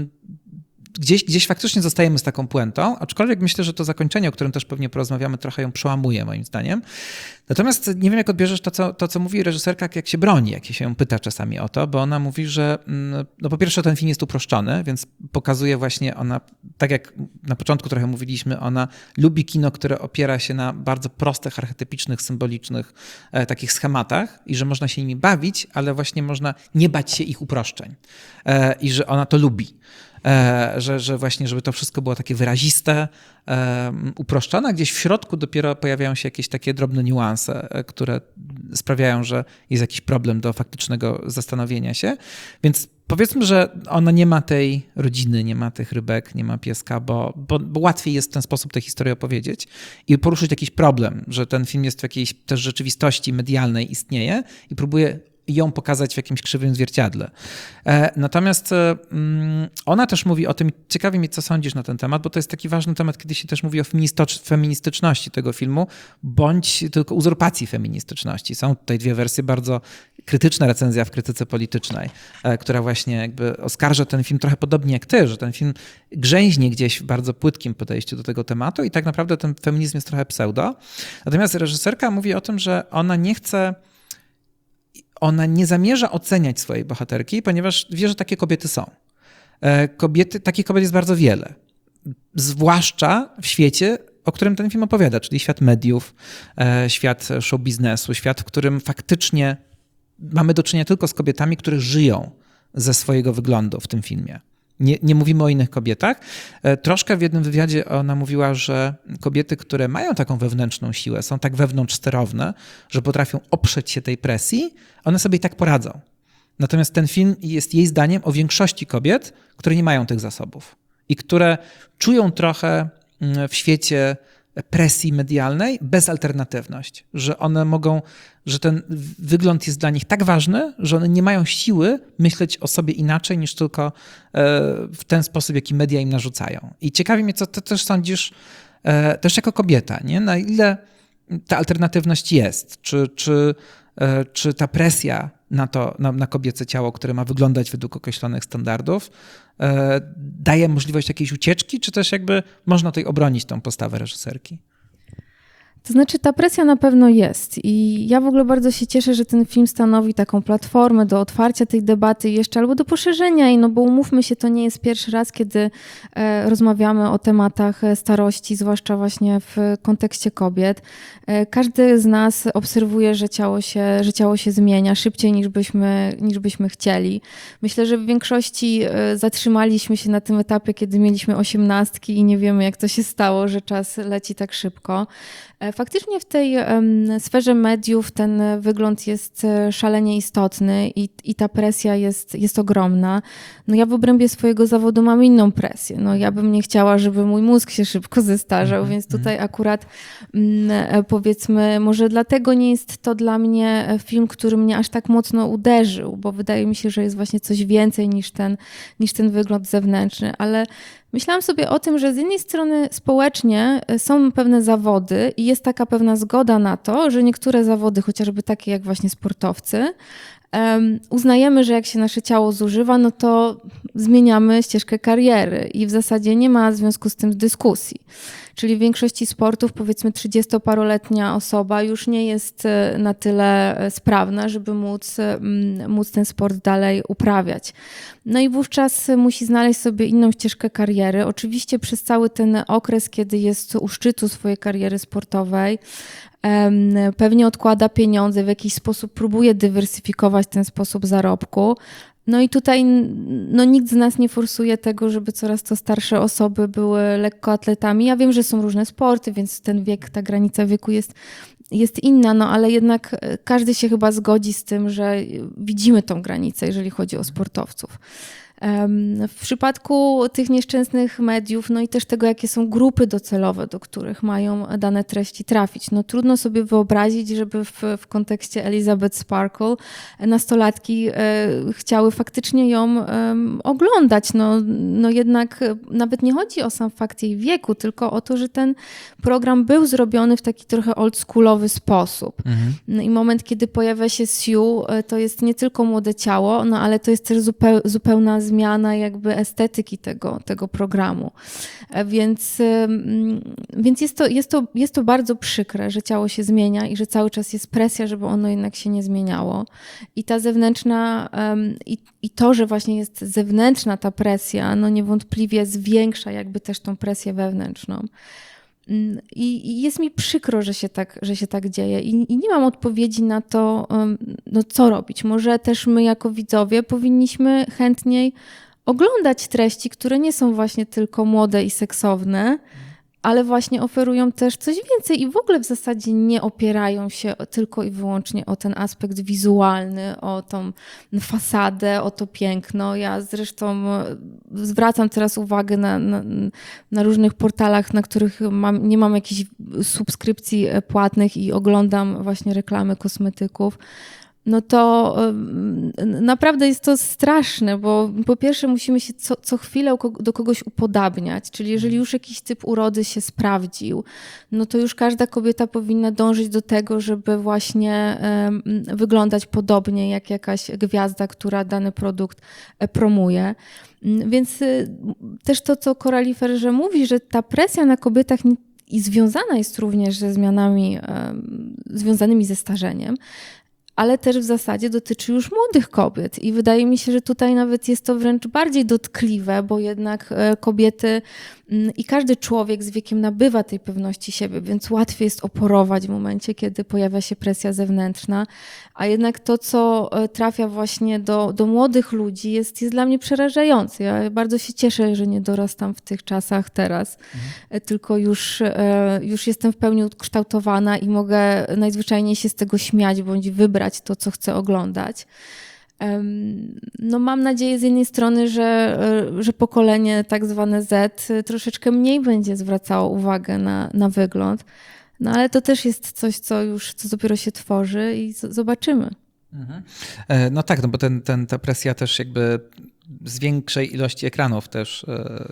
gdzieś faktycznie zostajemy z taką puentą, aczkolwiek myślę, że to zakończenie, o którym też pewnie porozmawiamy, trochę ją przełamuje moim zdaniem. Natomiast nie wiem, jak odbierzesz to, co mówi reżyserka, jak się broni, jak się ją pyta czasami o to, bo ona mówi, że po pierwsze ten film jest uproszczony, więc pokazuje właśnie ona, tak jak na początku trochę mówiliśmy, ona lubi kino, które opiera się na bardzo prostych, archetypicznych, symbolicznych takich schematach i że można się nimi bawić, ale właśnie można nie bać się ich uproszczeń i że ona to lubi. Że właśnie, żeby to wszystko było takie wyraziste, uproszczone, a gdzieś w środku dopiero pojawiają się jakieś takie drobne niuanse, które sprawiają, że jest jakiś problem do faktycznego zastanowienia się. Więc powiedzmy, że ona nie ma tej rodziny, nie ma tych rybek, nie ma pieska, bo łatwiej jest w ten sposób tę historię opowiedzieć i poruszyć jakiś problem, że ten film jest w jakiejś też rzeczywistości medialnej istnieje i próbuje ją pokazać w jakimś krzywym zwierciadle. Natomiast ona też mówi o tym, ciekawi mnie, co sądzisz na ten temat, bo to jest taki ważny temat, kiedy się też mówi o feministyczności tego filmu, bądź tylko uzurpacji feministyczności. Są tutaj dwie wersje, bardzo krytyczna recenzja w krytyce politycznej, która właśnie jakby oskarża ten film trochę podobnie jak ty, że ten film grzęźnie gdzieś w bardzo płytkim podejściu do tego tematu i tak naprawdę ten feminizm jest trochę pseudo. Natomiast reżyserka mówi o tym, że ona nie zamierza oceniać swojej bohaterki, ponieważ wie, że takie kobiety są. Takich kobiet jest bardzo wiele. Zwłaszcza w świecie, o którym ten film opowiada, czyli świat mediów, świat show biznesu, świat, w którym faktycznie mamy do czynienia tylko z kobietami, które żyją ze swojego wyglądu w tym filmie. Nie mówimy o innych kobietach. Troszkę w jednym wywiadzie ona mówiła, że kobiety, które mają taką wewnętrzną siłę, są tak wewnątrz sterowne, że potrafią oprzeć się tej presji, one sobie i tak poradzą. Natomiast ten film jest jej zdaniem o większości kobiet, które nie mają tych zasobów i które czują trochę w świecie presji medialnej bezalternatywność, że one mogą, że ten wygląd jest dla nich tak ważny, że one nie mają siły myśleć o sobie inaczej niż tylko w ten sposób, jaki media im narzucają. I ciekawi mnie, co ty też sądzisz, też jako kobieta, nie? Na ile ta alternatywność jest? Czy ta presja na kobiece ciało, które ma wyglądać według określonych standardów, daje możliwość jakiejś ucieczki, czy też jakby można tutaj obronić tą postawę reżyserki? To znaczy ta presja na pewno jest i ja w ogóle bardzo się cieszę, że ten film stanowi taką platformę do otwarcia tej debaty jeszcze albo do poszerzenia jej, no bo umówmy się, to nie jest pierwszy raz, kiedy rozmawiamy o tematach starości, zwłaszcza właśnie w kontekście kobiet. Każdy z nas obserwuje, że ciało się zmienia szybciej niż byśmy chcieli. Myślę, że w większości zatrzymaliśmy się na tym etapie, kiedy mieliśmy 18 i nie wiemy, jak to się stało, że czas leci tak szybko. Faktycznie w tej sferze mediów ten wygląd jest szalenie istotny i ta presja jest ogromna. No ja w obrębie swojego zawodu mam inną presję. No ja bym nie chciała, żeby mój mózg się szybko zestarzał, więc tutaj akurat powiedzmy, może dlatego nie jest to dla mnie film, który mnie aż tak mocno uderzył, bo wydaje mi się, że jest właśnie coś więcej niż ten wygląd zewnętrzny, ale myślałam sobie o tym, że z jednej strony społecznie są pewne zawody i jest taka pewna zgoda na to, że niektóre zawody, chociażby takie jak właśnie sportowcy, uznajemy, że jak się nasze ciało zużywa, no to zmieniamy ścieżkę kariery i w zasadzie nie ma w związku z tym dyskusji. Czyli w większości sportów powiedzmy 30-paroletnia osoba już nie jest na tyle sprawna, żeby móc ten sport dalej uprawiać. No i wówczas musi znaleźć sobie inną ścieżkę kariery. Oczywiście przez cały ten okres, kiedy jest u szczytu swojej kariery sportowej, pewnie odkłada pieniądze, w jakiś sposób próbuje dywersyfikować ten sposób zarobku. No i tutaj nikt z nas nie forsuje tego, żeby coraz to starsze osoby były lekkoatletami. Ja wiem, że są różne sporty, więc ten wiek, ta granica wieku jest inna, no ale jednak każdy się chyba zgodzi z tym, że widzimy tą granicę, jeżeli chodzi o sportowców. W przypadku tych nieszczęsnych mediów, no i też tego, jakie są grupy docelowe, do których mają dane treści trafić. No trudno sobie wyobrazić, żeby w kontekście Elizabeth Sparkle nastolatki chciały faktycznie ją oglądać. No jednak nawet nie chodzi o sam fakt jej wieku, tylko o to, że ten program był zrobiony w taki trochę oldschoolowy sposób. No i moment, kiedy pojawia się Sue, to jest nie tylko młode ciało, no ale to jest też zupełna zmiana jakby estetyki tego programu. Więc jest to bardzo przykre, że ciało się zmienia i że cały czas jest presja, żeby ono jednak się nie zmieniało. I ta zewnętrzna, i to, że właśnie jest zewnętrzna ta presja, no niewątpliwie zwiększa jakby też tą presję wewnętrzną. I jest mi przykro, że się tak dzieje i nie mam odpowiedzi na to, no co robić. Może też my jako widzowie powinniśmy chętniej oglądać treści, które nie są właśnie tylko młode i seksowne, ale właśnie oferują też coś więcej i w ogóle w zasadzie nie opierają się tylko i wyłącznie o ten aspekt wizualny, o tą fasadę, o to piękno. Ja zresztą zwracam teraz uwagę na różnych portalach, na których nie mam jakichś subskrypcji płatnych i oglądam właśnie reklamy kosmetyków. No to naprawdę jest to straszne, bo po pierwsze musimy się co chwilę do kogoś upodabniać, czyli jeżeli już jakiś typ urody się sprawdził, no to już każda kobieta powinna dążyć do tego, żeby właśnie wyglądać podobnie jak jakaś gwiazda, która dany produkt promuje. Więc też to, co Coralie Ferrerze mówi, że ta presja na kobietach i związana jest również ze zmianami związanymi ze starzeniem, ale też w zasadzie dotyczy już młodych kobiet i wydaje mi się, że tutaj nawet jest to wręcz bardziej dotkliwe, bo jednak kobiety i każdy człowiek z wiekiem nabywa tej pewności siebie, więc łatwiej jest oporować w momencie, kiedy pojawia się presja zewnętrzna, a jednak to, co trafia właśnie do młodych ludzi jest dla mnie przerażające. Ja bardzo się cieszę, że nie dorastam w tych czasach teraz, tylko już jestem w pełni ukształtowana i mogę najzwyczajniej się z tego śmiać bądź wybrać to, co chcę oglądać. No mam nadzieję z jednej strony, że pokolenie tak zwane Z troszeczkę mniej będzie zwracało uwagę na wygląd, no ale to też jest coś, co dopiero się tworzy i zobaczymy. Mhm. No tak, no bo ta presja też jakby z większej ilości ekranów też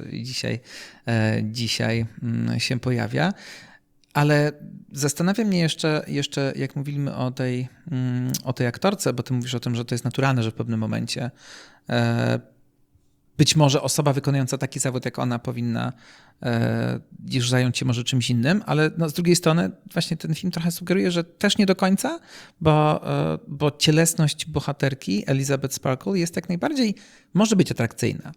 dzisiaj się pojawia. Ale zastanawia mnie jeszcze, jak mówimy o tej aktorce, bo ty mówisz o tym, że to jest naturalne, że w pewnym momencie być może osoba wykonująca taki zawód jak ona powinna już zająć się może czymś innym, ale no z drugiej strony właśnie ten film trochę sugeruje, że też nie do końca, bo cielesność bohaterki Elizabeth Sparkle jest jak najbardziej, może być atrakcyjna.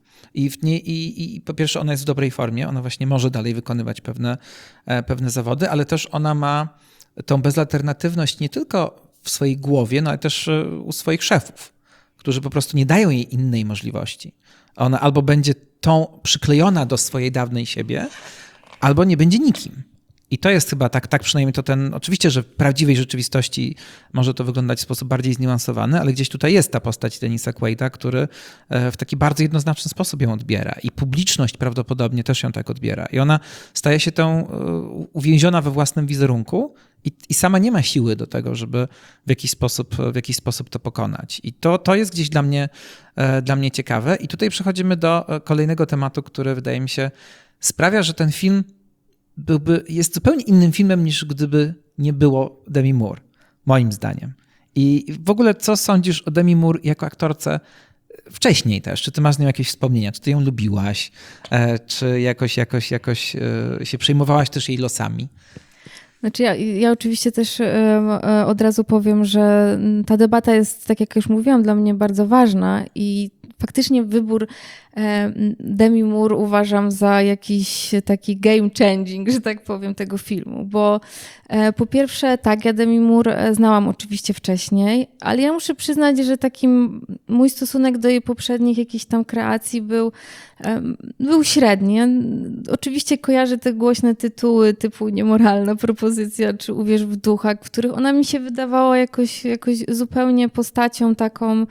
I po pierwsze ona jest w dobrej formie, ona właśnie może dalej wykonywać pewne zawody, ale też ona ma tą bezalternatywność nie tylko w swojej głowie, no ale też u swoich szefów, którzy po prostu nie dają jej innej możliwości. Ona albo będzie tą przyklejona do swojej dawnej siebie, albo nie będzie nikim. I to jest chyba tak przynajmniej to oczywiście, że w prawdziwej rzeczywistości może to wyglądać w sposób bardziej zniuansowany, ale gdzieś tutaj jest ta postać Denisa Quaida, który w taki bardzo jednoznaczny sposób ją odbiera i publiczność prawdopodobnie też ją tak odbiera. I ona staje się uwięziona we własnym wizerunku i sama nie ma siły do tego, żeby w jakiś sposób to pokonać. I to jest gdzieś dla mnie ciekawe. I tutaj przechodzimy do kolejnego tematu, który wydaje mi się sprawia, że ten film jest zupełnie innym filmem niż gdyby nie było Demi Moore, moim zdaniem. I w ogóle co sądzisz o Demi Moore jako aktorce wcześniej też? Czy ty masz z nią jakieś wspomnienia? Czy ty ją lubiłaś? Czy jakoś się przejmowałaś też jej losami? Znaczy ja oczywiście też od razu powiem, że ta debata jest, tak jak już mówiłam, dla mnie bardzo ważna i faktycznie wybór Demi Moore uważam za jakiś taki game changing, że tak powiem, tego filmu, bo po pierwsze tak, ja Demi Moore znałam oczywiście wcześniej, ale ja muszę przyznać, że takim mój stosunek do jej poprzednich jakichś tam kreacji był średni. Ja oczywiście kojarzę te głośne tytuły typu Niemoralna propozycja czy Uwierz w ducha, w których ona mi się wydawała jakoś zupełnie postacią taką,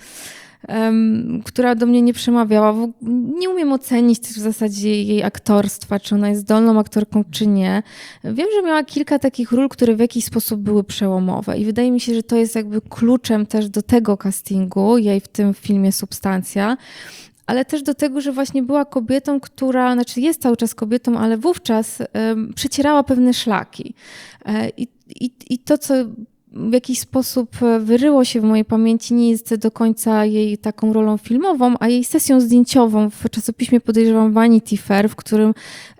która do mnie nie przemawiała. Nie umiem ocenić też w zasadzie jej aktorstwa, czy ona jest zdolną aktorką, czy nie. Wiem, że miała kilka takich ról, które w jakiś sposób były przełomowe i wydaje mi się, że to jest jakby kluczem też do tego castingu, jej w tym filmie Substancja, ale też do tego, że właśnie była kobietą, która, znaczy jest cały czas kobietą, ale wówczas przecierała pewne szlaki. I to, co w jakiś sposób wyryło się w mojej pamięci, nie jest do końca jej taką rolą filmową, a jej sesją zdjęciową w czasopiśmie, podejrzewam, Vanity Fair, w którym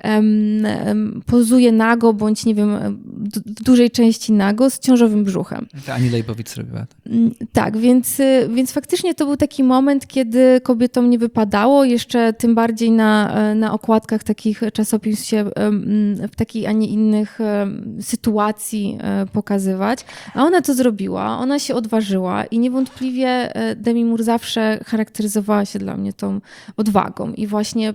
pozuje nago, bądź nie wiem, w dużej części nago z ciążowym brzuchem. To Ani Leibowitz robiła. Tak, więc faktycznie to był taki moment, kiedy kobietom nie wypadało, jeszcze tym bardziej na okładkach takich czasopism się w takiej, a nie innych sytuacji pokazywać. A ona to zrobiła, ona się odważyła i niewątpliwie Demi Moore zawsze charakteryzowała się dla mnie tą odwagą i właśnie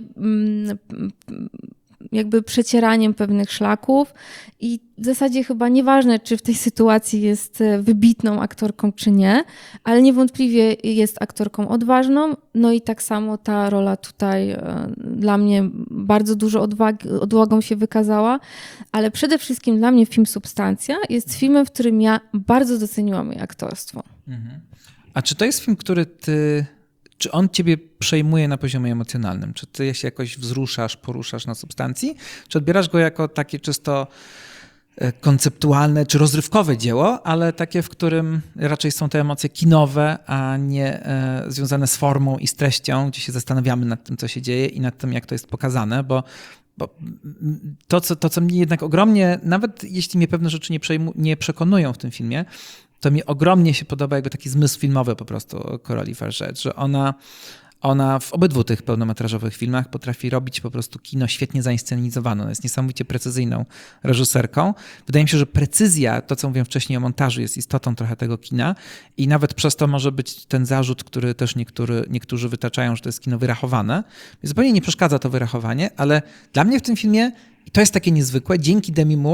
jakby przecieraniem pewnych szlaków i w zasadzie chyba nieważne, czy w tej sytuacji jest wybitną aktorką, czy nie, ale niewątpliwie jest aktorką odważną, no i tak samo ta rola tutaj dla mnie bardzo dużo odwagą się wykazała, ale przede wszystkim dla mnie film Substancja jest filmem, w którym ja bardzo doceniłam jej aktorstwo. Mhm. A czy to jest film, czy on ciebie przejmuje na poziomie emocjonalnym? Czy ty się jakoś wzruszasz, poruszasz na Substancji? Czy odbierasz go jako takie czysto konceptualne czy rozrywkowe dzieło, ale takie, w którym raczej są te emocje kinowe, a nie związane z formą i z treścią, gdzie się zastanawiamy nad tym, co się dzieje i nad tym, jak to jest pokazane, bo to, co mnie jednak ogromnie, nawet jeśli mnie pewne rzeczy nie przekonują w tym filmie, to mi ogromnie się podoba jakby taki zmysł filmowy po prostu Coralie Fargeat, że ona w obydwu tych pełnometrażowych filmach potrafi robić po prostu kino świetnie zainscenizowane. Ona jest niesamowicie precyzyjną reżyserką. Wydaje mi się, że precyzja, to co mówiłem wcześniej o montażu, jest istotą trochę tego kina i nawet przez to może być ten zarzut, który też niektórzy wytaczają, że to jest kino wyrachowane. Więc zupełnie nie przeszkadza to wyrachowanie, ale dla mnie w tym filmie, i to jest takie niezwykłe, dzięki Demi Moore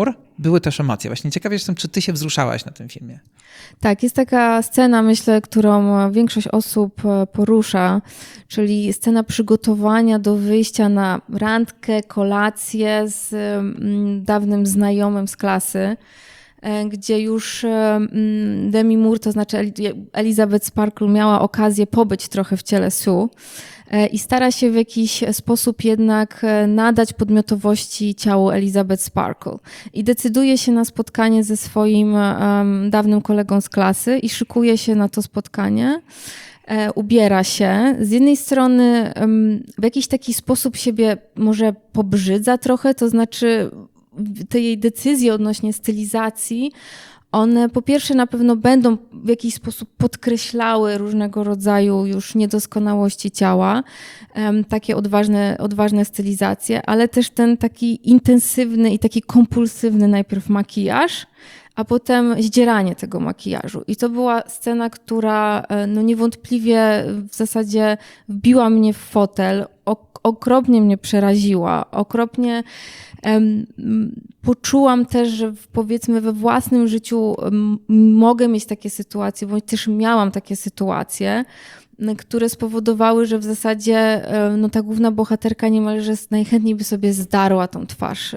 były też emocje. Właśnie ciekawie jestem, czy ty się wzruszałaś na tym filmie? Tak, jest taka scena, myślę, którą większość osób porusza, czyli scena przygotowania do wyjścia na randkę, kolację z dawnym znajomym z klasy, gdzie już Demi Moore, to znaczy Elizabeth Sparkle, miała okazję pobyć trochę w ciele Sue i stara się w jakiś sposób jednak nadać podmiotowości ciału Elizabeth Sparkle. I decyduje się na spotkanie ze swoim dawnym kolegą z klasy i szykuje się na to spotkanie. Ubiera się. Z jednej strony w jakiś taki sposób siebie może pobrzydza trochę, to znaczy te jej decyzje odnośnie stylizacji, one po pierwsze na pewno będą w jakiś sposób podkreślały różnego rodzaju już niedoskonałości ciała, takie odważne stylizacje, ale też ten taki intensywny i taki kompulsywny najpierw makijaż, a potem zdzieranie tego makijażu. I to była scena, która no niewątpliwie w zasadzie wbiła mnie w fotel, okropnie mnie przeraziła, okropnie poczułam też, że powiedzmy we własnym życiu mogę mieć takie sytuacje, bo też miałam takie sytuacje, które spowodowały, że w zasadzie no, ta główna bohaterka niemalże najchętniej by sobie zdarła tą twarz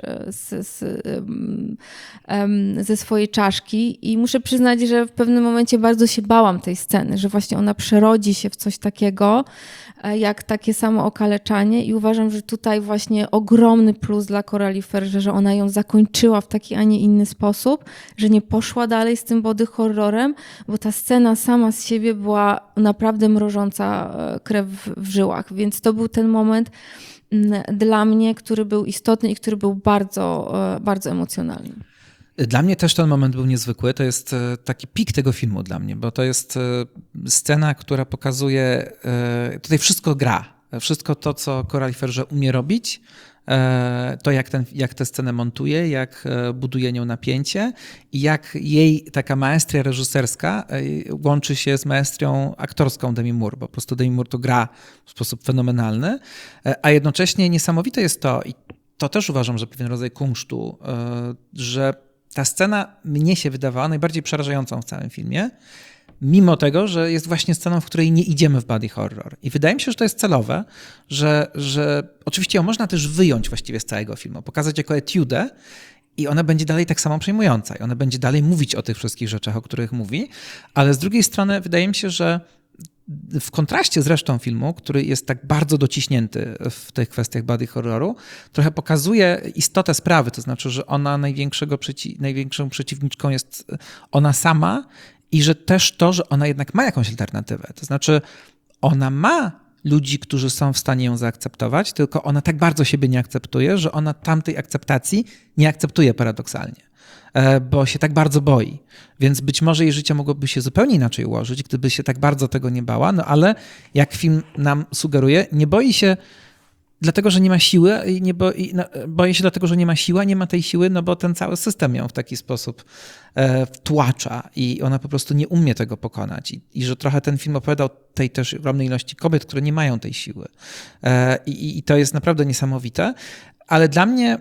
ze swojej czaszki i muszę przyznać, że w pewnym momencie bardzo się bałam tej sceny, że właśnie ona przerodzi się w coś takiego, jak takie samo okaleczanie i uważam, że tutaj właśnie ogromny plus dla Coralie Ferrze, że ona ją zakończyła w taki, a nie inny sposób, że nie poszła dalej z tym body horrorem, bo ta scena sama z siebie była naprawdę mrożąca krew w żyłach, więc to był ten moment dla mnie, który był istotny i który był bardzo, bardzo emocjonalny. Dla mnie też ten moment był niezwykły. To jest taki pik tego filmu dla mnie, bo to jest scena, która pokazuje, tutaj wszystko gra. Wszystko to, co Coralie Ferrze umie robić, to jak tę scenę montuje, jak buduje nią napięcie i jak jej taka maestria reżyserska łączy się z maestrią aktorską Demi Moore, bo po prostu Demi Moore to gra w sposób fenomenalny, a jednocześnie niesamowite jest to, i to też uważam, że pewien rodzaj kunsztu, że ta scena mnie się wydawała najbardziej przerażającą w całym filmie, mimo tego, że jest właśnie sceną, w której nie idziemy w body horror. I wydaje mi się, że to jest celowe, że oczywiście ją można też wyjąć właściwie z całego filmu, pokazać jako etiudę i ona będzie dalej tak samo przejmująca i ona będzie dalej mówić o tych wszystkich rzeczach, o których mówi, ale z drugiej strony wydaje mi się, że w kontraście z resztą filmu, który jest tak bardzo dociśnięty w tych kwestiach body horroru, trochę pokazuje istotę sprawy, to znaczy, że ona największą przeciwniczką jest ona sama i że też to, że ona jednak ma jakąś alternatywę. To znaczy, ona ma ludzi, którzy są w stanie ją zaakceptować, tylko ona tak bardzo siebie nie akceptuje, że ona tamtej akceptacji nie akceptuje paradoksalnie, bo się tak bardzo boi. Więc być może jej życie mogłoby się zupełnie inaczej ułożyć, gdyby się tak bardzo tego nie bała, no ale jak film nam sugeruje, nie boi się dlatego, że nie ma siły, boi się dlatego, że nie ma siły, a nie ma tej siły, no bo ten cały system ją w taki sposób wtłacza i ona po prostu nie umie tego pokonać. I że trochę ten film opowiada o tej też ogromnej ilości kobiet, które nie mają tej siły. I to jest naprawdę niesamowite. Ale dla mnie,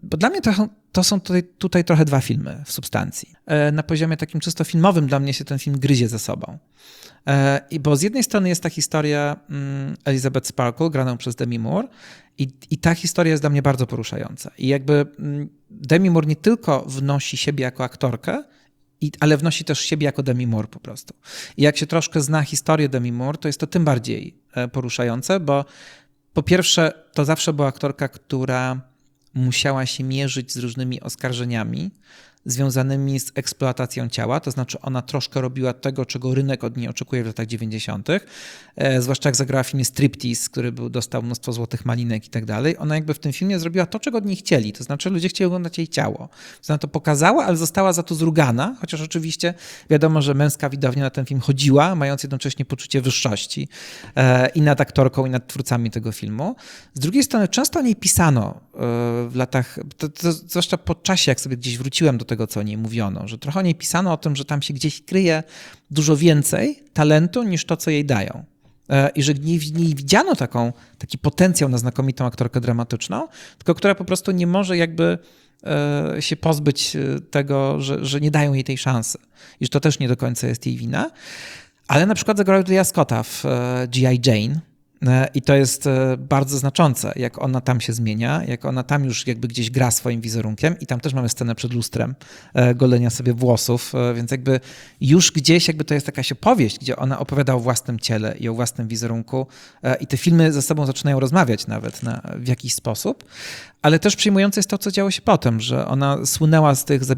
to są tutaj trochę dwa filmy w substancji. Na poziomie takim czysto filmowym dla mnie się ten film gryzie ze sobą. Bo z jednej strony jest ta historia Elizabeth Sparkle, graną przez Demi Moore i ta historia jest dla mnie bardzo poruszająca. I jakby Demi Moore nie tylko wnosi siebie jako aktorkę, ale wnosi też siebie jako Demi Moore po prostu. I jak się troszkę zna historię Demi Moore, to jest to tym bardziej poruszające, bo po pierwsze to zawsze była aktorka, która musiała się mierzyć z różnymi oskarżeniami związanymi z eksploatacją ciała, to znaczy ona troszkę robiła tego, czego rynek od niej oczekuje w latach 90., zwłaszcza jak zagrała w filmie Striptease, który dostał mnóstwo złotych malinek i tak dalej. Ona jakby w tym filmie zrobiła to, czego od niej chcieli, to znaczy ludzie chcieli oglądać jej ciało. Ona to pokazała, ale została za to zrugana, chociaż oczywiście wiadomo, że męska widownia na ten film chodziła, mając jednocześnie poczucie wyższości i nad aktorką, i nad twórcami tego filmu. Z drugiej strony często o niej pisano w latach, zwłaszcza po czasie, jak sobie gdzieś wróciłem do tego, co o niej mówiono, że trochę o niej pisano o tym, że tam się gdzieś kryje dużo więcej talentu niż to, co jej dają. I że w niej widziano taki potencjał na znakomitą aktorkę dramatyczną, tylko która po prostu nie może jakby się pozbyć tego, że nie dają jej tej szansy i że to też nie do końca jest jej wina. Ale na przykład zagrała Ridleya Scotta w G.I. Jane i to jest bardzo znaczące, jak ona tam się zmienia, jak ona tam już jakby gdzieś gra swoim wizerunkiem i tam też mamy scenę przed lustrem golenia sobie włosów, więc jakby już gdzieś jakby to jest jakaś opowieść, gdzie ona opowiada o własnym ciele i o własnym wizerunku i te filmy ze sobą zaczynają rozmawiać nawet w jakiś sposób, ale też przyjmujące jest to, co działo się potem, że ona słynęła z tych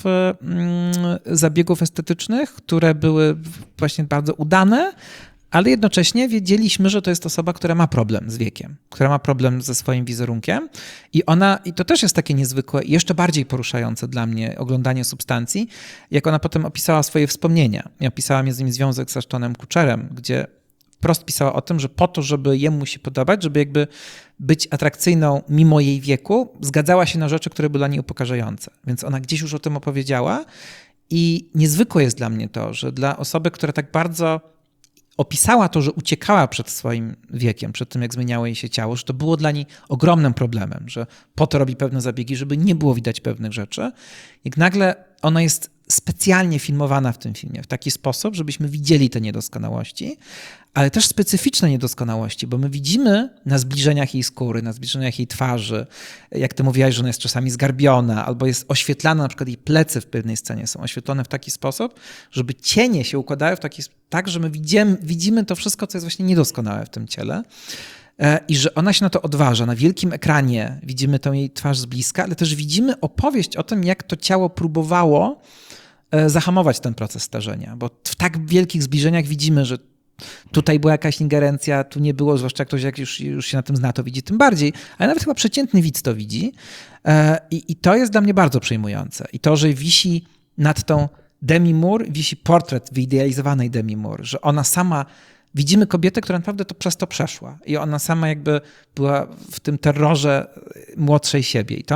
zabiegów estetycznych, które były właśnie bardzo udane, ale jednocześnie wiedzieliśmy, że to jest osoba, która ma problem z wiekiem, która ma problem ze swoim wizerunkiem i to też jest takie niezwykłe i jeszcze bardziej poruszające dla mnie oglądanie Substancji, jak ona potem opisała swoje wspomnienia i opisała między innymi związek z Ashtonem Kutcherem, gdzie wprost pisała o tym, że po to, żeby jemu się podobać, żeby jakby być atrakcyjną mimo jej wieku, zgadzała się na rzeczy, które były dla niej upokarzające. Więc ona gdzieś już o tym opowiedziała i niezwykłe jest dla mnie to, że dla osoby, która tak bardzo opisała to, że uciekała przed swoim wiekiem, przed tym, jak zmieniało jej się ciało, że to było dla niej ogromnym problemem, że po to robi pewne zabiegi, żeby nie było widać pewnych rzeczy. Jak nagle ona jest specjalnie filmowana w tym filmie w taki sposób, żebyśmy widzieli te niedoskonałości, ale też specyficzne niedoskonałości, bo my widzimy na zbliżeniach jej skóry, na zbliżeniach jej twarzy, jak ty mówiłaś, że ona jest czasami zgarbiona, albo jest oświetlana, na przykład jej plecy w pewnej scenie są oświetlone w taki sposób, żeby cienie się układały tak, że my widzimy to wszystko, co jest właśnie niedoskonałe w tym ciele. I że ona się na to odważa. Na wielkim ekranie widzimy tą jej twarz z bliska, ale też widzimy opowieść o tym, jak to ciało próbowało zahamować ten proces starzenia, bo w tak wielkich zbliżeniach widzimy, że tutaj była jakaś ingerencja, tu nie było, zwłaszcza ktoś jak już się na tym zna, to widzi tym bardziej, ale nawet chyba przeciętny widz to widzi i to jest dla mnie bardzo przejmujące. I to, że wisi nad tą Demi Moore, wisi portret wyidealizowanej Demi Moore, że ona sama, widzimy kobietę, która naprawdę to przez to przeszła i ona sama jakby była w tym terrorze młodszej siebie i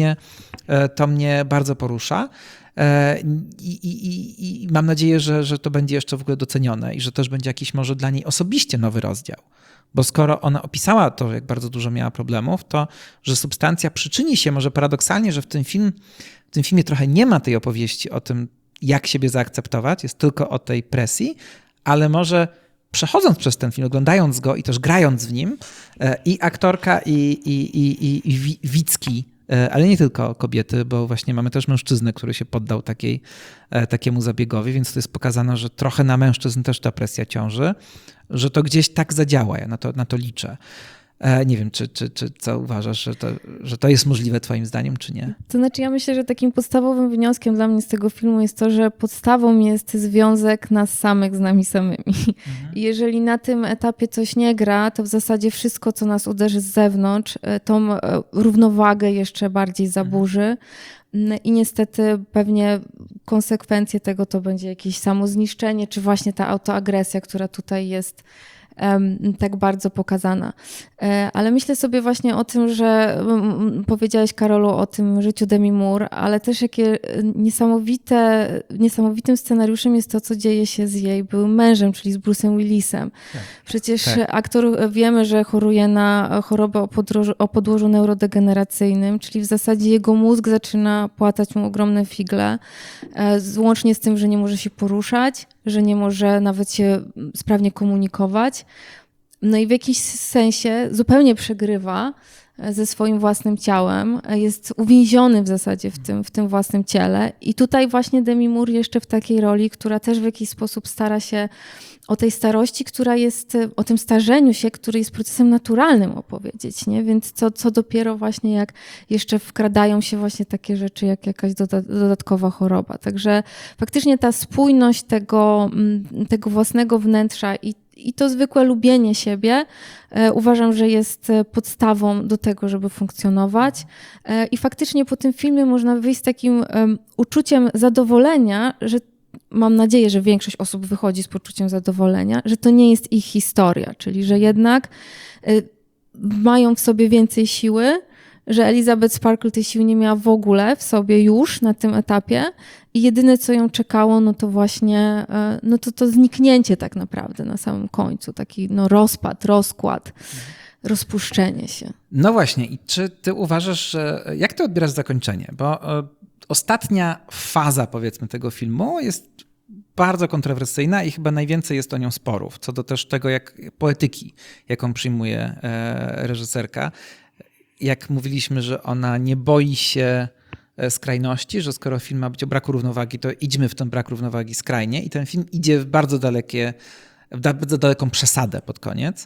to mnie bardzo porusza. I mam nadzieję, że to będzie jeszcze w ogóle docenione i że też będzie jakiś może dla niej osobiście nowy rozdział. Bo skoro ona opisała to, jak bardzo dużo miała problemów, to że Substancja przyczyni się może paradoksalnie, że w tym filmie trochę nie ma tej opowieści o tym, jak siebie zaakceptować, jest tylko o tej presji, ale może przechodząc przez ten film, oglądając go i też grając w nim, i aktorka, i widzki, ale nie tylko kobiety, bo właśnie mamy też mężczyznę, który się poddał takiemu zabiegowi, więc to jest pokazane, że trochę na mężczyzn też ta presja ciąży, że to gdzieś tak zadziała, ja na to liczę. Nie wiem, czy co uważasz, że to jest możliwe twoim zdaniem, czy nie? To znaczy ja myślę, że takim podstawowym wnioskiem dla mnie z tego filmu jest to, że podstawą jest związek nas samych z nami samymi. I jeżeli na tym etapie coś nie gra, to w zasadzie wszystko, co nas uderzy z zewnątrz, tą równowagę jeszcze bardziej zaburzy. I niestety pewnie konsekwencje tego to będzie jakieś samozniszczenie, czy właśnie ta autoagresja, która tutaj jest tak bardzo pokazana. Ale myślę sobie właśnie o tym, że powiedziałeś, Karolu, o tym życiu Demi Moore, ale też jakie niesamowitym scenariuszem jest to, co dzieje się z jej byłym mężem, czyli z Bruce'em Willisem. Tak. Przecież aktor, wiemy, że choruje na chorobę o podłożu neurodegeneracyjnym, czyli w zasadzie jego mózg zaczyna płatać mu ogromne figle, łącznie z tym, że nie może się poruszać, że nie może nawet się sprawnie komunikować. No i w jakiś sensie zupełnie przegrywa ze swoim własnym ciałem, jest uwięziony w zasadzie w tym własnym ciele. I tutaj właśnie Demi Moore jeszcze w takiej roli, która też w jakiś sposób stara się o tej starości, która jest, o tym starzeniu się, który jest procesem naturalnym opowiedzieć, nie? Więc co dopiero właśnie jak jeszcze wkradają się właśnie takie rzeczy, jak jakaś dodatkowa choroba. Także faktycznie ta spójność tego własnego wnętrza i to zwykłe lubienie siebie uważam, że jest podstawą do tego, żeby funkcjonować. I faktycznie po tym filmie można wyjść z takim uczuciem zadowolenia, że mam nadzieję, że większość osób wychodzi z poczuciem zadowolenia, że to nie jest ich historia, czyli że jednak mają w sobie więcej siły, że Elizabeth Sparkle tej siły nie miała w ogóle w sobie już na tym etapie i jedyne, co ją czekało, no to właśnie to zniknięcie tak naprawdę na samym końcu, taki rozpad, rozkład. rozpuszczenie się. No właśnie, i czy ty uważasz, że jak ty odbierasz zakończenie? Bo ostatnia faza, powiedzmy, tego filmu jest bardzo kontrowersyjna i chyba najwięcej jest o nią sporów, co do też tego, jak poetyki, jaką przyjmuje reżyserka. Jak mówiliśmy, że ona nie boi się skrajności, że skoro film ma być o braku równowagi, to idźmy w ten brak równowagi skrajnie i ten film idzie w bardzo daleką przesadę pod koniec.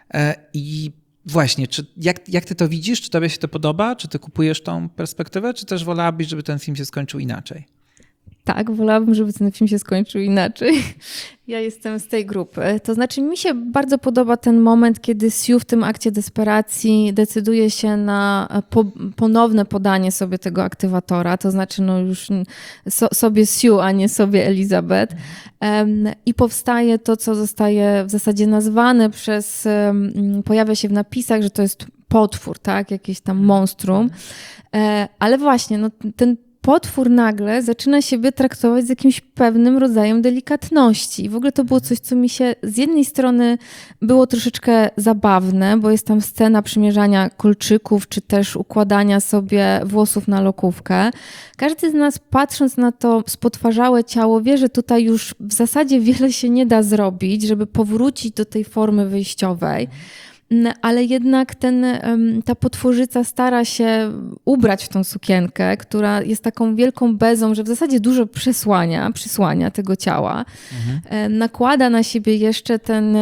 I właśnie, jak ty to widzisz? Czy tobie się to podoba? Czy ty kupujesz tą perspektywę? Czy też wolałabyś, żeby ten film się skończył inaczej? Tak, wolałabym, żeby ten film się skończył inaczej. Ja jestem z tej grupy. To znaczy, mi się bardzo podoba ten moment, kiedy Sue w tym akcie desperacji decyduje się na ponowne podanie sobie tego aktywatora. To znaczy, no już sobie Sue, a nie sobie Elizabeth. I powstaje to, co zostaje w zasadzie nazwane pojawia się w napisach, że to jest potwór, tak? Jakieś tam monstrum. Ale właśnie, no ten potwór nagle zaczyna siebie traktować z jakimś pewnym rodzajem delikatności. I w ogóle to było coś, co mi się z jednej strony było troszeczkę zabawne, bo jest tam scena przymierzania kolczyków, czy też układania sobie włosów na lokówkę. Każdy z nas, patrząc na to spotwarzałe ciało, wie, że tutaj już w zasadzie wiele się nie da zrobić, żeby powrócić do tej formy wyjściowej. Ale jednak ta potworzyca stara się ubrać w tą sukienkę, która jest taką wielką bezą, że w zasadzie dużo przysłania tego ciała. Nakłada na siebie jeszcze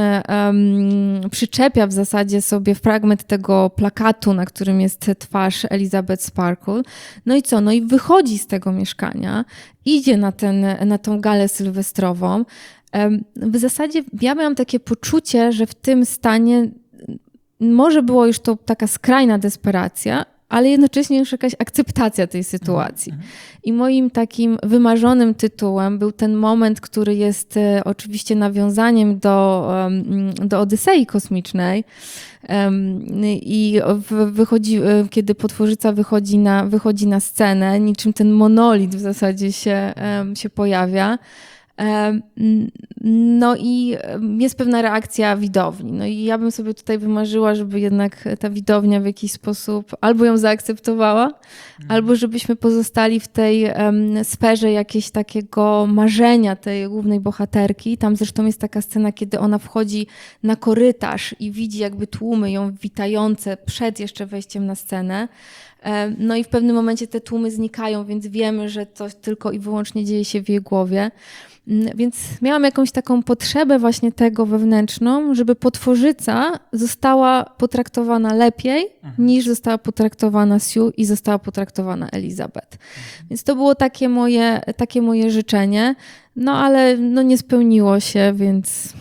przyczepia w zasadzie sobie fragment tego plakatu, na którym jest twarz Elizabeth Sparkle. No i co? No i wychodzi z tego mieszkania, idzie na tą galę sylwestrową. W zasadzie ja miałam takie poczucie, że w tym stanie może było już to taka skrajna desperacja, ale jednocześnie już jakaś akceptacja tej sytuacji. I moim takim wymarzonym tytułem był ten moment, który jest oczywiście nawiązaniem do Odysei kosmicznej. I kiedy potworzyca wychodzi na scenę, niczym ten monolit w zasadzie się pojawia. No i jest pewna reakcja widowni. No i ja bym sobie tutaj wymarzyła, żeby jednak ta widownia w jakiś sposób albo ją zaakceptowała, albo żebyśmy pozostali w tej sferze jakiegoś takiego marzenia tej głównej bohaterki. Tam zresztą jest taka scena, kiedy ona wchodzi na korytarz i widzi jakby tłumy ją witające przed jeszcze wejściem na scenę. No i w pewnym momencie te tłumy znikają, więc wiemy, że to tylko i wyłącznie dzieje się w jej głowie. Więc miałam jakąś taką potrzebę właśnie tego wewnętrzną, żeby potworzyca została potraktowana lepiej niż została potraktowana Sue i została potraktowana Elizabeth. Więc to było takie moje życzenie, no ale no nie spełniło się, więc...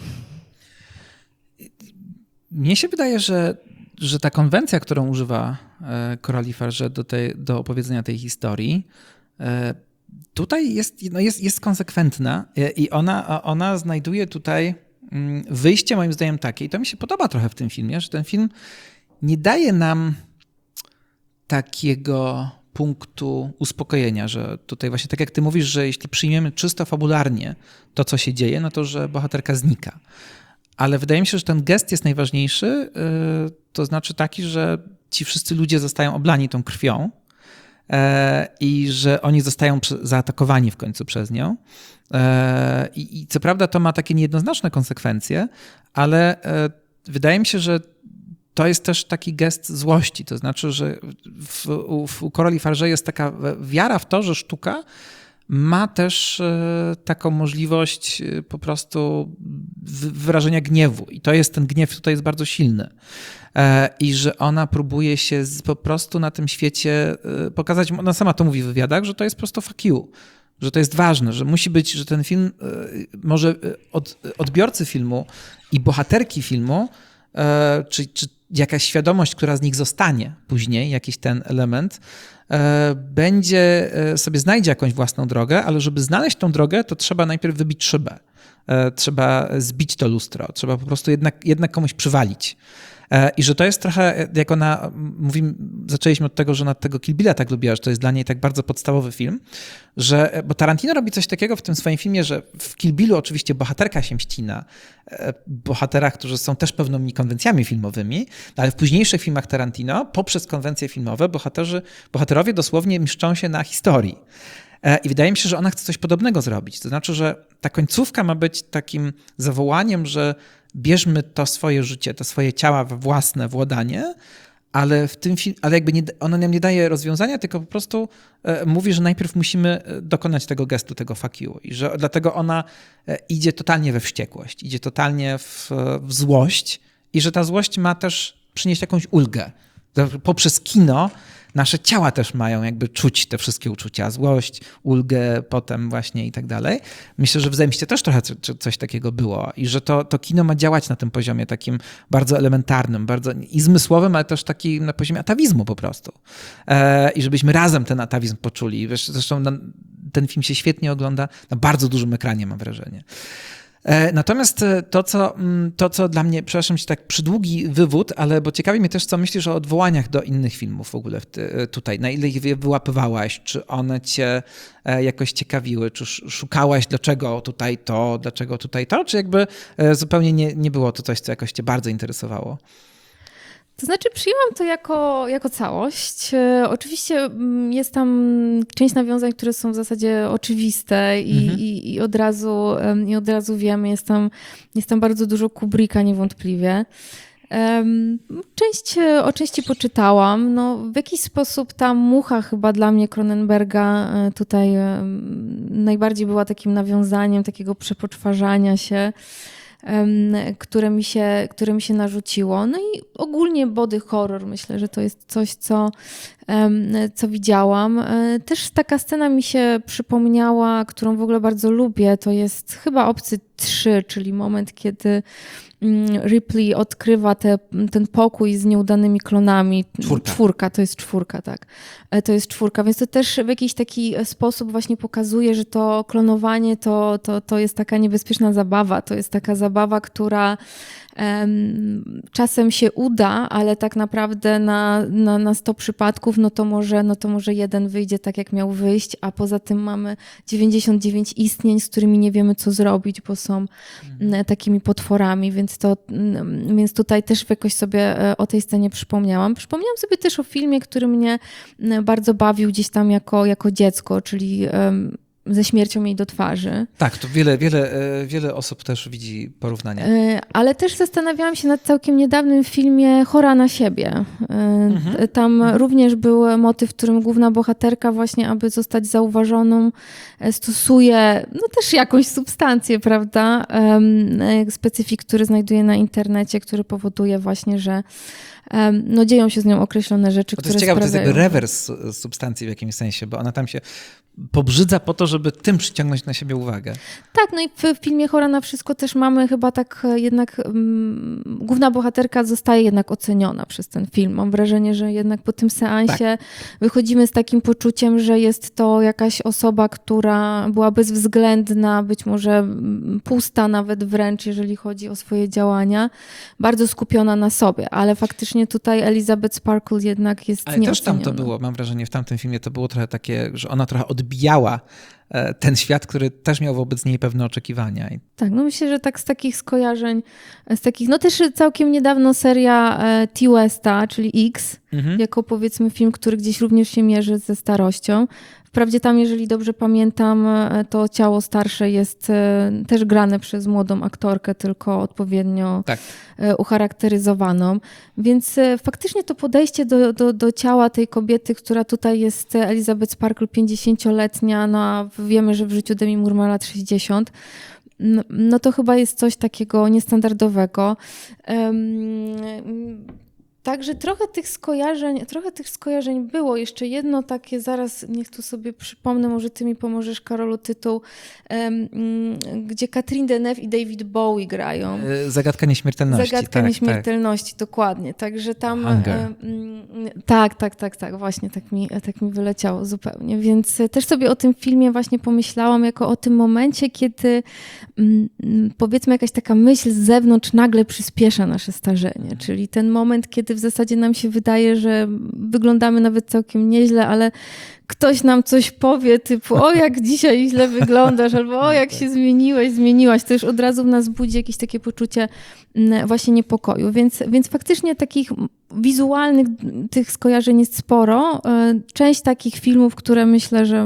Mnie się wydaje, że ta konwencja, którą używa Coralie Farge do opowiedzenia tej historii, tutaj jest konsekwentna i ona znajduje tutaj wyjście moim zdaniem takie, i to mi się podoba trochę w tym filmie, że ten film nie daje nam takiego punktu uspokojenia, że tutaj właśnie tak jak ty mówisz, że jeśli przyjmiemy czysto fabularnie to, co się dzieje, no to że bohaterka znika. Ale wydaje mi się, że ten gest jest najważniejszy, to znaczy taki, że ci wszyscy ludzie zostają oblani tą krwią i że oni zostają zaatakowani w końcu przez nią. I co prawda to ma takie niejednoznaczne konsekwencje, ale wydaje mi się, że to jest też taki gest złości. To znaczy, że u Coralie Farge jest taka wiara w to, że sztuka ma też taką możliwość po prostu wyrażenia gniewu. I ten gniew tutaj jest bardzo silny. I że ona próbuje się po prostu na tym świecie pokazać, ona sama to mówi w wywiadach, że to jest po prostu fuck you, że to jest ważne, że musi być, że ten film, może odbiorcy filmu i bohaterki filmu, czy jakaś świadomość, która z nich zostanie później, jakiś ten element, znajdzie jakąś własną drogę, ale żeby znaleźć tą drogę, to trzeba najpierw wybić szybę. Trzeba zbić to lustro, trzeba po prostu jednak komuś przywalić. I że to jest trochę, jak ona mówi, zaczęliśmy od tego, że ona tego Kill Billa tak lubiła, że to jest dla niej tak bardzo podstawowy film, bo Tarantino robi coś takiego w tym swoim filmie, że w Kill Billu oczywiście bohaterka się mści na bohaterach, którzy są też pewnymi konwencjami filmowymi, ale w późniejszych filmach Tarantino poprzez konwencje filmowe bohaterowie dosłownie mszczą się na historii. I wydaje mi się, że ona chce coś podobnego zrobić. To znaczy, że ta końcówka ma być takim zawołaniem, że bierzmy to swoje życie, to swoje ciała we własne władanie, ale w tym ale jakby ona nam nie daje rozwiązania, tylko po prostu mówi, że najpierw musimy dokonać tego gestu, tego fuck you. I że dlatego ona idzie totalnie we wściekłość, idzie totalnie w złość i że ta złość ma też przynieść jakąś ulgę. Poprzez kino nasze ciała też mają jakby czuć te wszystkie uczucia, złość, ulgę potem właśnie i tak dalej. Myślę, że w Zemście też trochę coś takiego było i że to kino ma działać na tym poziomie takim bardzo elementarnym, bardzo i zmysłowym, ale też takim na poziomie atawizmu po prostu. I żebyśmy razem ten atawizm poczuli. Zresztą ten film się świetnie ogląda na bardzo dużym ekranie, mam wrażenie. Natomiast to, co dla mnie, przepraszam cię, tak przydługi wywód, ale bo ciekawi mnie też, co myślisz o odwołaniach do innych filmów w ogóle tutaj. Na ile je wyłapywałaś? Czy one cię jakoś ciekawiły? Czy szukałaś, dlaczego tutaj to? Czy jakby zupełnie nie było to coś, co jakoś cię bardzo interesowało? To znaczy przyjęłam to jako całość. Oczywiście jest tam część nawiązań, które są w zasadzie oczywiste i od razu wiemy, jest tam bardzo dużo Kubricka niewątpliwie. O części poczytałam. No, w jakiś sposób ta mucha chyba dla mnie Cronenberga tutaj najbardziej była takim nawiązaniem takiego przepoczwarzania się, które mi się narzuciło. No i ogólnie body horror, myślę, że to jest coś, co widziałam. Też taka scena mi się przypomniała, którą w ogóle bardzo lubię, to jest chyba Obcy 3, czyli moment, kiedy Ripley odkrywa ten pokój z nieudanymi klonami. Czwórka, to jest czwórka, tak. To jest czwórka, więc to też w jakiś taki sposób właśnie pokazuje, że to klonowanie to jest taka niebezpieczna zabawa. To jest taka zabawa, która czasem się uda, ale tak naprawdę na 100 przypadków, no to może jeden wyjdzie tak, jak miał wyjść, a poza tym mamy 99 istnień, z którymi nie wiemy, co zrobić, bo są takimi potworami, więc tutaj też jakoś sobie o tej scenie przypomniałam. Przypomniałam sobie też o filmie, który mnie bardzo bawił gdzieś tam jako dziecko, czyli Ze śmiercią jej do twarzy. Tak, to wiele osób też widzi porównania. Ale też zastanawiałam się nad całkiem niedawnym filmie Chora na siebie. Tam również był motyw, w którym główna bohaterka właśnie, aby zostać zauważoną, stosuje no też jakąś substancję, prawda? Specyfik, który znajduje na internecie, który powoduje właśnie, że no dzieją się z nią określone rzeczy, które sprawiają... To jest jakby rewers substancji w jakimś sensie, bo ona tam się pobrzydza po to, żeby tym przyciągnąć na siebie uwagę. Tak, no i w filmie Chora na wszystko też mamy chyba tak jednak główna bohaterka zostaje jednak oceniona przez ten film. Mam wrażenie, że jednak po tym seansie wychodzimy z takim poczuciem, że jest to jakaś osoba, która była bezwzględna, być może pusta nawet wręcz, jeżeli chodzi o swoje działania, bardzo skupiona na sobie, ale faktycznie tutaj Elizabeth Sparkle jednak jest nieoceniona. Ale też tam to było, mam wrażenie, w tamtym filmie to było trochę takie, że ona trochę odbijała ten świat, który też miał wobec niej pewne oczekiwania. Tak, no myślę, że tak z takich skojarzeń, no też całkiem niedawno seria T. Westa, czyli X, jako powiedzmy film, który gdzieś również się mierzy ze starością. Wprawdzie tam, jeżeli dobrze pamiętam, to ciało starsze jest też grane przez młodą aktorkę, tylko odpowiednio ucharakteryzowaną. Więc faktycznie to podejście do ciała tej kobiety, która tutaj jest Elizabeth Sparkle 50-letnia, no wiemy, że w życiu Demi Moore ma lat 60, no to chyba jest coś takiego niestandardowego. Także trochę tych skojarzeń było. Jeszcze jedno takie, zaraz niech tu sobie przypomnę, może ty mi pomożesz, Karolu, tytuł, gdzie Catherine Deneuve i David Bowie grają. Zagadka nieśmiertelności. Zagadka nieśmiertelności, dokładnie. Także tam... Tak, właśnie tak mi wyleciało zupełnie. Więc też sobie o tym filmie właśnie pomyślałam jako o tym momencie, kiedy powiedzmy jakaś taka myśl z zewnątrz nagle przyspiesza nasze starzenie. Czyli ten moment, kiedy w zasadzie nam się wydaje, że wyglądamy nawet całkiem nieźle, ale ktoś nam coś powie typu o jak dzisiaj źle wyglądasz, albo o jak się zmieniłaś. To już od razu w nas budzi jakieś takie poczucie właśnie niepokoju. Więc faktycznie takich wizualnych tych skojarzeń jest sporo. Część takich filmów, które myślę, że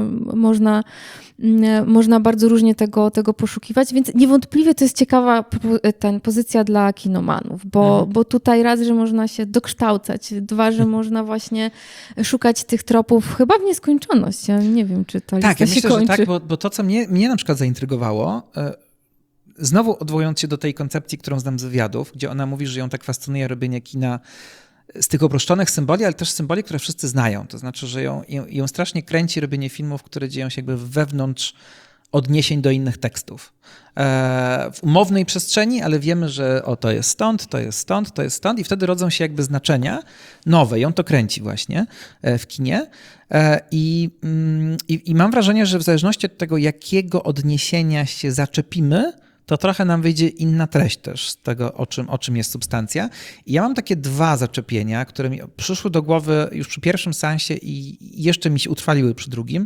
można bardzo różnie tego poszukiwać, więc niewątpliwie to jest ciekawa pozycja dla kinomanów, bo tutaj raz, że można się dokształcać, dwa, że można właśnie szukać tych tropów chyba w nieskończoność. Ja nie wiem, czy ta lista się kończy. Że tak, bo to, co mnie na przykład zaintrygowało, znowu odwołując się do tej koncepcji, którą znam z wywiadów, gdzie ona mówi, że ją tak fascynuje robienie kina z tych uproszczonych symboli, ale też symboli, które wszyscy znają. To znaczy, że ją strasznie kręci robienie filmów, które dzieją się jakby wewnątrz odniesień do innych tekstów. W umownej przestrzeni, ale wiemy, że to jest stąd, to jest stąd, to jest stąd i wtedy rodzą się jakby znaczenia nowe. Ją to kręci właśnie w kinie. I mam wrażenie, że w zależności od tego, jakiego odniesienia się zaczepimy, to trochę nam wyjdzie inna treść też z tego, o czym jest substancja. I ja mam takie dwa zaczepienia, które mi przyszły do głowy już przy pierwszym seansie i jeszcze mi się utrwaliły przy drugim,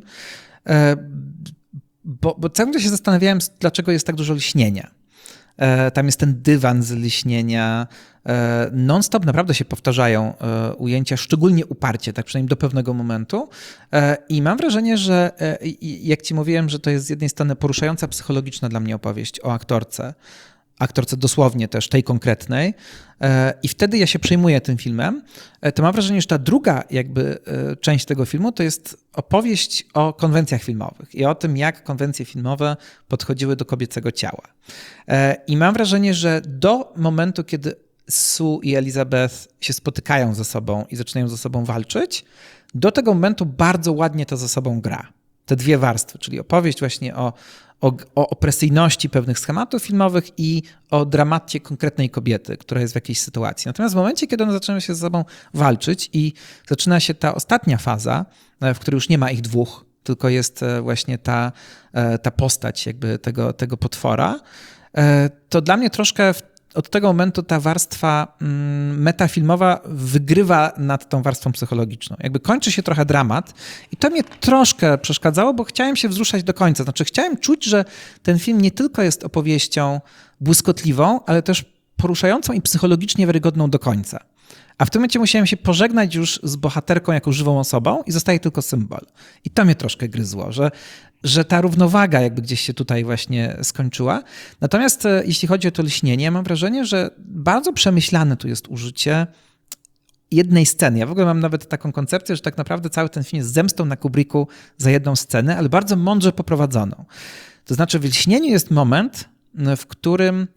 bo cały czas się zastanawiałem, dlaczego jest tak dużo lśnienia. Tam jest ten dywan z lśnienia. Non-stop naprawdę się powtarzają ujęcia, szczególnie uparcie, tak przynajmniej do pewnego momentu. I mam wrażenie, że jak ci mówiłem, że to jest z jednej strony poruszająca psychologiczna dla mnie opowieść o aktorce dosłownie też, tej konkretnej. I wtedy ja się przejmuję tym filmem. To mam wrażenie, że ta druga jakby część tego filmu to jest opowieść o konwencjach filmowych i o tym, jak konwencje filmowe podchodziły do kobiecego ciała. I mam wrażenie, że do momentu, kiedy Sue i Elizabeth się spotykają ze sobą i zaczynają ze sobą walczyć, do tego momentu bardzo ładnie to ze sobą gra. Te dwie warstwy, czyli opowieść właśnie o opresyjności pewnych schematów filmowych i o dramacie konkretnej kobiety, która jest w jakiejś sytuacji. Natomiast w momencie, kiedy one zaczynają się ze sobą walczyć i zaczyna się ta ostatnia faza, w której już nie ma ich dwóch, tylko jest właśnie ta postać jakby tego potwora, to dla mnie troszkę od tego momentu ta warstwa metafilmowa wygrywa nad tą warstwą psychologiczną. Jakby kończy się trochę dramat i to mnie troszkę przeszkadzało, bo chciałem się wzruszać do końca. Znaczy chciałem czuć, że ten film nie tylko jest opowieścią błyskotliwą, ale też poruszającą i psychologicznie wiarygodną do końca. A w tym momencie musiałem się pożegnać już z bohaterką jako żywą osobą i zostaje tylko symbol. I to mnie troszkę gryzło, że ta równowaga jakby gdzieś się tutaj właśnie skończyła. Natomiast jeśli chodzi o to lśnienie, mam wrażenie, że bardzo przemyślane tu jest użycie jednej sceny. Ja w ogóle mam nawet taką koncepcję, że tak naprawdę cały ten film jest zemstą na Kubricku za jedną scenę, ale bardzo mądrze poprowadzoną. To znaczy w lśnieniu jest moment, w którym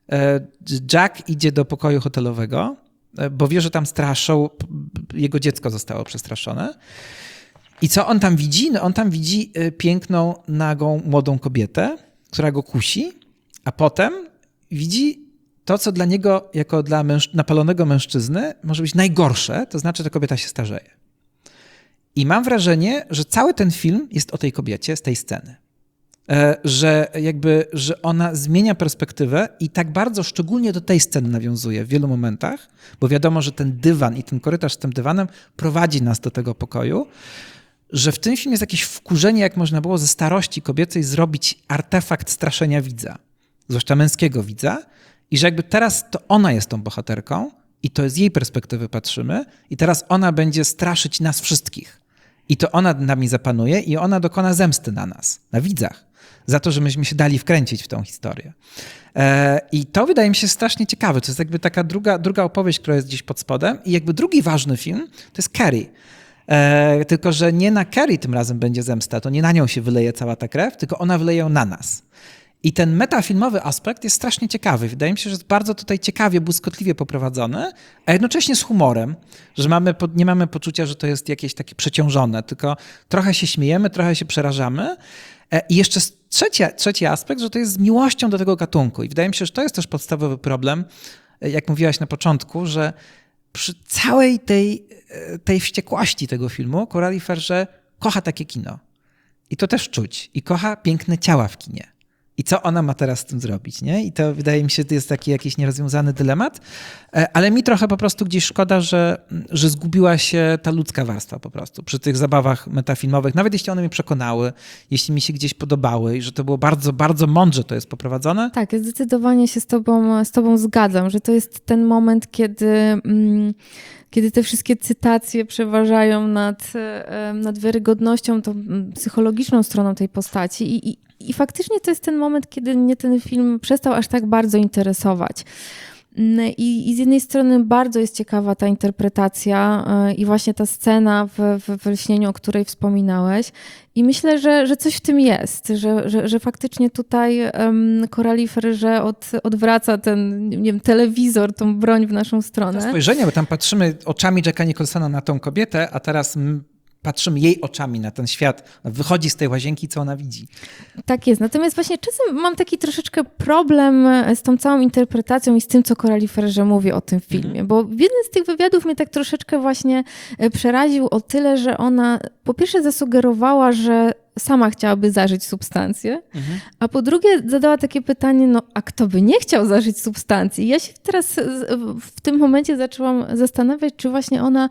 Jack idzie do pokoju hotelowego, bo wie, że tam straszą, jego dziecko zostało przestraszone. I co on tam widzi? No on tam widzi piękną, nagą, młodą kobietę, która go kusi, a potem widzi to, co dla niego, jako dla napalonego mężczyzny, może być najgorsze, to znaczy, że kobieta się starzeje. I mam wrażenie, że cały ten film jest o tej kobiecie z tej sceny. Że ona zmienia perspektywę i tak bardzo szczególnie do tej sceny nawiązuje w wielu momentach, bo wiadomo, że ten dywan i ten korytarz z tym dywanem prowadzi nas do tego pokoju, że w tym filmie jest jakieś wkurzenie, jak można było ze starości kobiecej zrobić artefakt straszenia widza, zwłaszcza męskiego widza, i że jakby teraz to ona jest tą bohaterką i to z jej perspektywy patrzymy i teraz ona będzie straszyć nas wszystkich. I to ona nami zapanuje i ona dokona zemsty na nas, na widzach, za to, że myśmy się dali wkręcić w tą historię. I to wydaje mi się strasznie ciekawe. To jest jakby taka druga opowieść, która jest gdzieś pod spodem. I jakby drugi ważny film to jest Carrie. Tylko że nie na Carrie tym razem będzie zemsta, to nie na nią się wyleje cała ta krew, tylko ona wyleje ją na nas. I ten metafilmowy aspekt jest strasznie ciekawy. Wydaje mi się, że jest bardzo tutaj ciekawie, błyskotliwie poprowadzony, a jednocześnie z humorem, że nie mamy poczucia, że to jest jakieś takie przeciążone, tylko trochę się śmiejemy, trochę się przerażamy. I jeszcze trzeci aspekt, że to jest z miłością do tego gatunku. I wydaje mi się, że to jest też podstawowy problem, jak mówiłaś na początku, że przy całej tej wściekłości tego filmu Coralie Ferrze kocha takie kino. I to też czuć. I kocha piękne ciała w kinie. I co ona ma teraz z tym zrobić, nie? I to wydaje mi się, to jest taki jakiś nierozwiązany dylemat, ale mi trochę po prostu gdzieś szkoda, że zgubiła się ta ludzka warstwa po prostu przy tych zabawach metafilmowych, nawet jeśli one mnie przekonały, jeśli mi się gdzieś podobały i że to było bardzo, bardzo mądrze to jest poprowadzone. Tak, ja zdecydowanie się z tobą zgadzam, że to jest ten moment, kiedy te wszystkie cytacje przeważają nad wiarygodnością, tą psychologiczną stroną tej postaci. I faktycznie to jest ten moment, kiedy mnie ten film przestał aż tak bardzo interesować. I z jednej strony bardzo jest ciekawa ta interpretacja i właśnie ta scena w lśnieniu, o której wspominałeś. I myślę, że coś w tym jest, że faktycznie tutaj Coralie Ferrze odwraca ten, nie wiem, telewizor, tą broń w naszą stronę. To spojrzenie, bo tam patrzymy oczami Jacka Nicholsona na tą kobietę, a teraz patrzymy jej oczami na ten świat. Wychodzi z tej łazienki, co ona widzi. Tak jest. Natomiast właśnie czasem mam taki troszeczkę problem z tą całą interpretacją i z tym, co Coralie Ferrze mówi o tym filmie. Bo w jednym z tych wywiadów mnie tak troszeczkę właśnie przeraził o tyle, że ona po pierwsze zasugerowała, że sama chciałaby zażyć substancję, a po drugie zadała takie pytanie, no a kto by nie chciał zażyć substancji? I ja się teraz w tym momencie zaczęłam zastanawiać, czy właśnie ona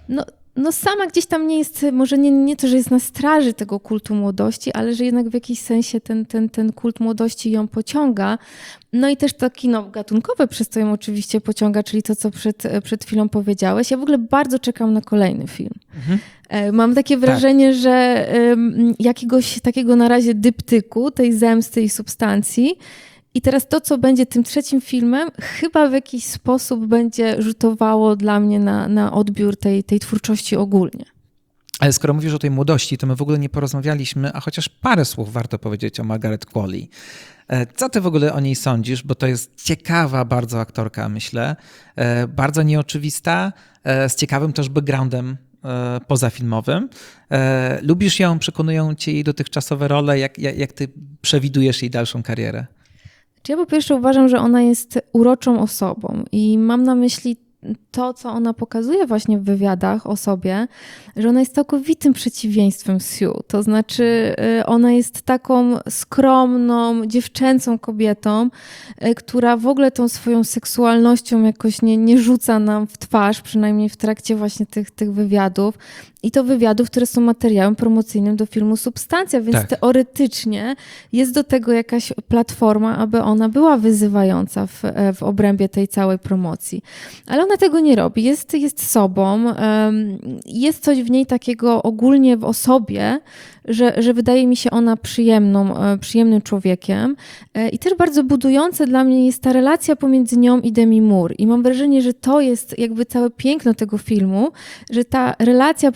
no sama gdzieś tam nie jest, może nie to, że jest na straży tego kultu młodości, ale że jednak w jakiś sensie ten kult młodości ją pociąga. No i też to kino gatunkowe przez to ją oczywiście pociąga, czyli to, co przed chwilą powiedziałeś. Ja w ogóle bardzo czekam na kolejny film. Mam takie wrażenie, że jakiegoś takiego na razie dyptyku, tej zemsty i substancji. I teraz to, co będzie tym trzecim filmem, chyba w jakiś sposób będzie rzutowało dla mnie na odbiór tej twórczości ogólnie. Ale skoro mówisz o tej młodości, to my w ogóle nie porozmawialiśmy, a chociaż parę słów warto powiedzieć o Margaret Qualley. Co ty w ogóle o niej sądzisz? Bo to jest ciekawa bardzo aktorka, myślę. Bardzo nieoczywista, z ciekawym też backgroundem pozafilmowym. Lubisz ją, przekonują cię jej dotychczasowe role? Jak ty przewidujesz jej dalszą karierę? Ja po pierwsze uważam, że ona jest uroczą osobą i mam na myśli to, co ona pokazuje właśnie w wywiadach o sobie, że ona jest całkowitym przeciwieństwem Sue. To znaczy ona jest taką skromną, dziewczęcą kobietą, która w ogóle tą swoją seksualnością jakoś nie rzuca nam w twarz, przynajmniej w trakcie właśnie tych wywiadów. I to wywiadów, które są materiałem promocyjnym do filmu Substancja, więc teoretycznie jest do tego jakaś platforma, aby ona była wyzywająca w obrębie tej całej promocji. Ale ona tego nie robi. Jest sobą. Jest coś w niej takiego ogólnie w osobie, że wydaje mi się ona przyjemnym człowiekiem. I też bardzo budujące dla mnie jest ta relacja pomiędzy nią i Demi Moore. I mam wrażenie, że to jest jakby całe piękno tego filmu, że ta relacja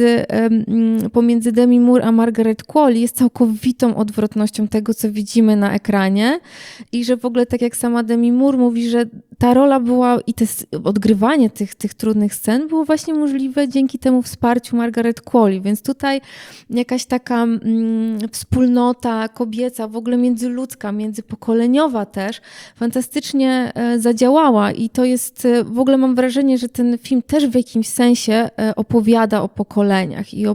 pomiędzy Demi Moore a Margaret Qualley jest całkowitą odwrotnością tego, co widzimy na ekranie. I że w ogóle, tak jak sama Demi Moore mówi, że ta rola była i odgrywanie tych trudnych scen było właśnie możliwe dzięki temu wsparciu Margaret Qualley. Więc tutaj jakaś taka wspólnota kobieca, w ogóle międzyludzka, międzypokoleniowa też, fantastycznie zadziałała i to jest, w ogóle mam wrażenie, że ten film też w jakimś sensie opowiada o pokoleniach i o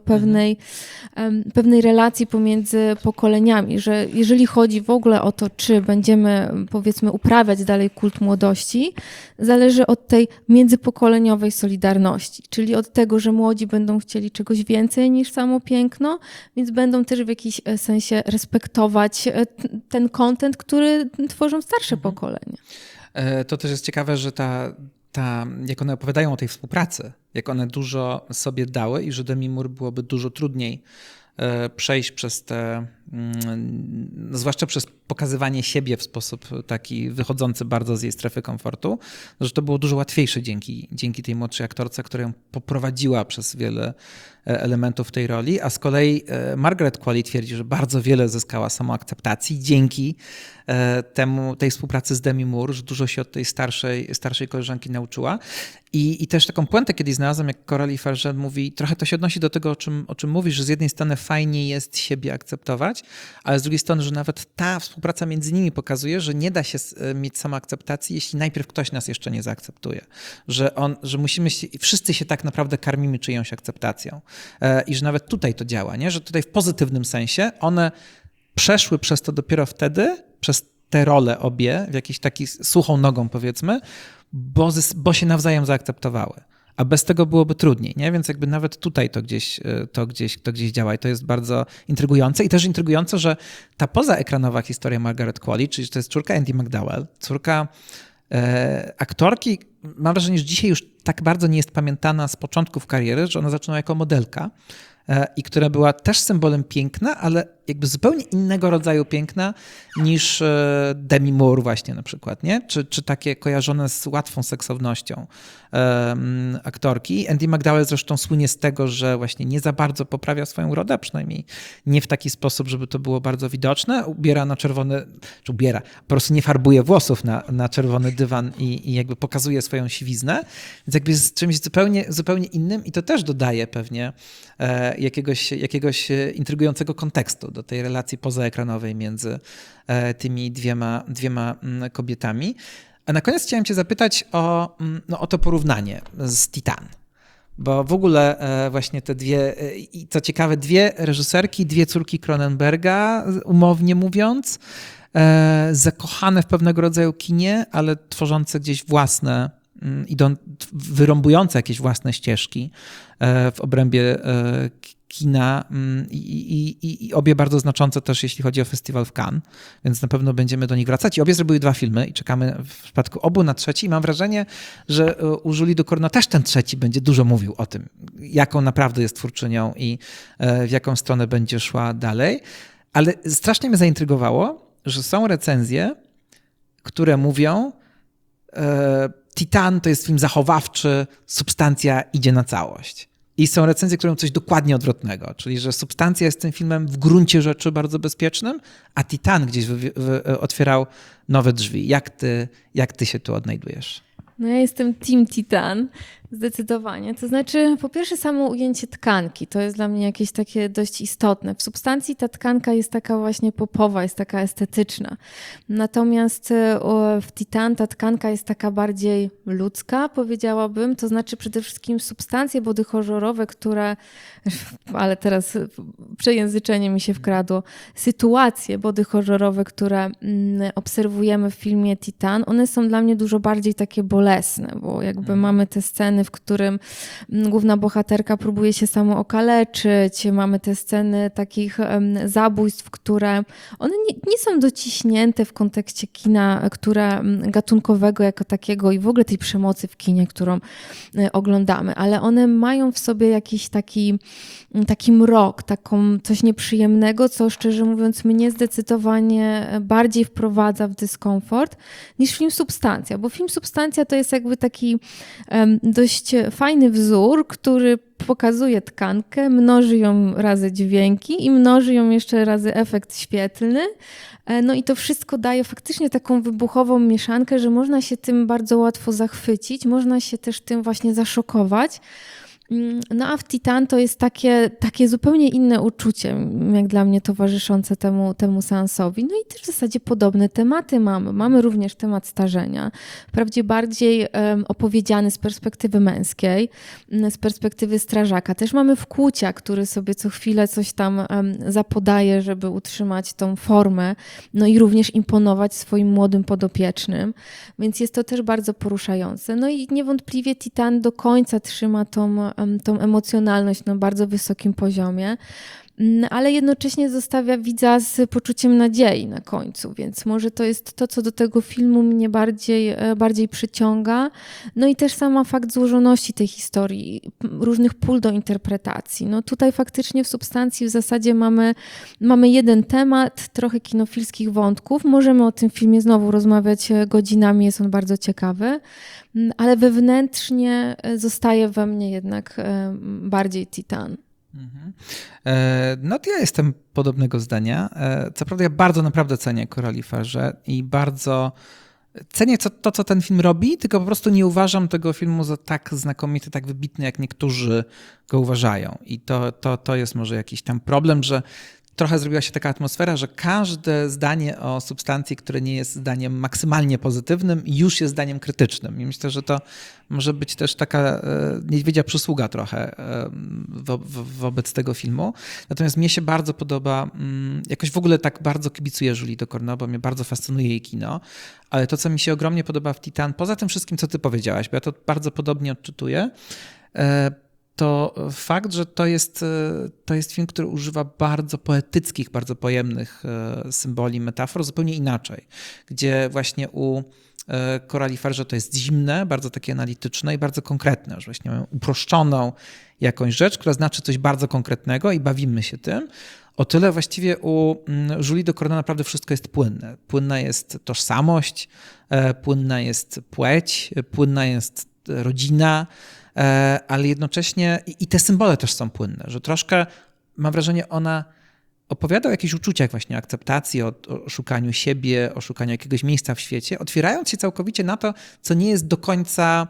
pewnej relacji pomiędzy pokoleniami, że jeżeli chodzi w ogóle o to, czy będziemy, powiedzmy, uprawiać dalej kult młodości, zależy od tej międzypokoleniowej solidarności, czyli od tego, że młodzi będą chcieli czegoś więcej niż samo piękno, więc będą też w jakiś sensie respektować ten content, który tworzą starsze pokolenia. To też jest ciekawe, że jak one opowiadają o tej współpracy, jak one dużo sobie dały i że Demi Moore byłoby dużo trudniej przejść przez te no zwłaszcza przez pokazywanie siebie w sposób taki wychodzący bardzo z jej strefy komfortu, że to było dużo łatwiejsze dzięki tej młodszej aktorce, która ją poprowadziła przez wiele elementów tej roli, a z kolei Margaret Qualley twierdzi, że bardzo wiele zyskała samoakceptacji dzięki tej współpracy z Demi Moore, że dużo się od tej starszej koleżanki nauczyła. I też taką puentę kiedyś znalazłem, jak Coralie Fargeat mówi, trochę to się odnosi do tego, o czym mówisz, że z jednej strony fajnie jest siebie akceptować, ale z drugiej strony, że nawet ta współpraca między nimi pokazuje, że nie da się mieć samoakceptacji, jeśli najpierw ktoś nas jeszcze nie zaakceptuje. Że musimy wszyscy się tak naprawdę karmimy czyjąś akceptacją. I że nawet tutaj to działa, nie? Że tutaj w pozytywnym sensie one przeszły przez to dopiero wtedy, przez te role obie, w jakiś taki suchą nogą powiedzmy, bo się nawzajem zaakceptowały. A bez tego byłoby trudniej, nie? Więc jakby nawet tutaj to gdzieś działa i to jest bardzo intrygujące. I też intrygujące, że ta pozaekranowa historia Margaret Qualley, czyli to jest córka Andie MacDowell, córka aktorki, mam wrażenie, że dzisiaj już tak bardzo nie jest pamiętana z początków kariery, że ona zaczynała jako modelka i która była też symbolem piękna, ale jakby zupełnie innego rodzaju piękna niż Demi Moore właśnie na przykład, nie? Czy takie kojarzone z łatwą seksownością aktorki. Andie MacDowell zresztą słynie z tego, że właśnie nie za bardzo poprawia swoją urodę, przynajmniej nie w taki sposób, żeby to było bardzo widoczne. Po prostu nie farbuje włosów na czerwony dywan i jakby pokazuje swoją siwiznę, więc jakby jest czymś zupełnie innym i to też dodaje pewnie jakiegoś intrygującego kontekstu do tej relacji pozaekranowej między tymi dwiema kobietami. A na koniec chciałem cię zapytać o to porównanie z Titan. Bo w ogóle właśnie te i co ciekawe, dwie reżyserki, dwie córki Cronenberga, umownie mówiąc, zakochane w pewnego rodzaju kinie, ale tworzące gdzieś własne, wyrąbujące jakieś własne ścieżki w obrębie kina i obie bardzo znaczące też, jeśli chodzi o festiwal w Cannes, więc na pewno będziemy do nich wracać. I obie zrobiły 2 filmy i czekamy w przypadku obu na trzeci. I mam wrażenie, że u Julie Ducournau też ten trzeci będzie dużo mówił o tym, jaką naprawdę jest twórczynią i w jaką stronę będzie szła dalej. Ale strasznie mnie zaintrygowało, że są recenzje, które mówią, Titan to jest film zachowawczy, substancja idzie na całość. I są recenzje, które mówią coś dokładnie odwrotnego, czyli że substancja jest tym filmem w gruncie rzeczy bardzo bezpiecznym, a Titan gdzieś otwierał nowe drzwi. Jak ty się tu odnajdujesz? No ja jestem Team Titan, zdecydowanie. To znaczy, po pierwsze samo ujęcie tkanki, to jest dla mnie jakieś takie dość istotne. W substancji ta tkanka jest taka właśnie popowa, jest taka estetyczna. Natomiast w Titan ta tkanka jest taka bardziej ludzka, powiedziałabym. To znaczy przede wszystkim substancje body horrorowe, które, ale teraz przejęzyczenie mi się wkradło, sytuacje body horrorowe, które obserwujemy w filmie Titan, one są dla mnie dużo bardziej takie bolesne, bo jakby mamy te sceny, w którym główna bohaterka próbuje się samookaleczyć, mamy te sceny takich zabójstw, które one nie są dociśnięte w kontekście kina, gatunkowego jako takiego i w ogóle tej przemocy w kinie, którą oglądamy, ale one mają w sobie jakiś taki mrok, coś nieprzyjemnego, co szczerze mówiąc mnie zdecydowanie bardziej wprowadza w dyskomfort niż film Substancja, bo film Substancja to jest jakby taki dość fajny wzór, który pokazuje tkankę, mnoży ją razy dźwięki i mnoży ją jeszcze razy efekt świetlny. No i to wszystko daje faktycznie taką wybuchową mieszankę, że można się tym bardzo łatwo zachwycić, można się też tym właśnie zaszokować. No a w Titan to jest takie zupełnie inne uczucie, jak dla mnie towarzyszące temu seansowi. No i też w zasadzie podobne tematy mamy. Mamy również temat starzenia, wprawdzie bardziej opowiedziany z perspektywy męskiej, z perspektywy strażaka. Też mamy Wkłucia, który sobie co chwilę coś tam zapodaje, żeby utrzymać tą formę, no i również imponować swoim młodym podopiecznym, więc jest to też bardzo poruszające. No i niewątpliwie Titan do końca trzyma tą emocjonalność na bardzo wysokim poziomie. ale jednocześnie zostawia widza z poczuciem nadziei na końcu, więc może to jest to, co do tego filmu mnie bardziej przyciąga. No i też sama fakt złożoności tej historii, różnych pól do interpretacji. No tutaj faktycznie w substancji w zasadzie mamy jeden temat, trochę kinofilskich wątków. Możemy o tym filmie znowu rozmawiać godzinami, jest on bardzo ciekawy, ale wewnętrznie zostaje we mnie jednak bardziej Titan. No to ja jestem podobnego zdania. Co prawda ja bardzo naprawdę cenię Korali Farze i bardzo cenię to, co ten film robi, tylko po prostu nie uważam tego filmu za tak znakomity, tak wybitny, jak niektórzy go uważają. I to jest może jakiś tam problem, że trochę zrobiła się taka atmosfera, że każde zdanie o substancji, które nie jest zdaniem maksymalnie pozytywnym, już jest zdaniem krytycznym. I myślę, że to może być też taka niedźwiedzia przysługa trochę wobec tego filmu. Natomiast mnie się bardzo podoba, jakoś w ogóle tak bardzo kibicuję Julie Ducournau, bo mnie bardzo fascynuje jej kino, ale to, co mi się ogromnie podoba w Titan, poza tym wszystkim, co ty powiedziałaś, bo ja to bardzo podobnie odczytuję, to fakt, że to jest film, który używa bardzo poetyckich, bardzo pojemnych symboli, metafor zupełnie inaczej, gdzie właśnie u Korali Farze to jest zimne, bardzo takie analityczne i bardzo konkretne, że właśnie mamy uproszczoną jakąś rzecz, która znaczy coś bardzo konkretnego i bawimy się tym. O tyle właściwie u Julie Ducournau naprawdę wszystko jest płynne. Płynna jest tożsamość, płynna jest płeć, płynna jest rodzina, ale jednocześnie i te symbole też są płynne, że troszkę mam wrażenie ona opowiada o jakichś uczuciach właśnie akceptacji, o szukaniu siebie, o szukaniu jakiegoś miejsca w świecie, otwierając się całkowicie na to, co nie jest do końca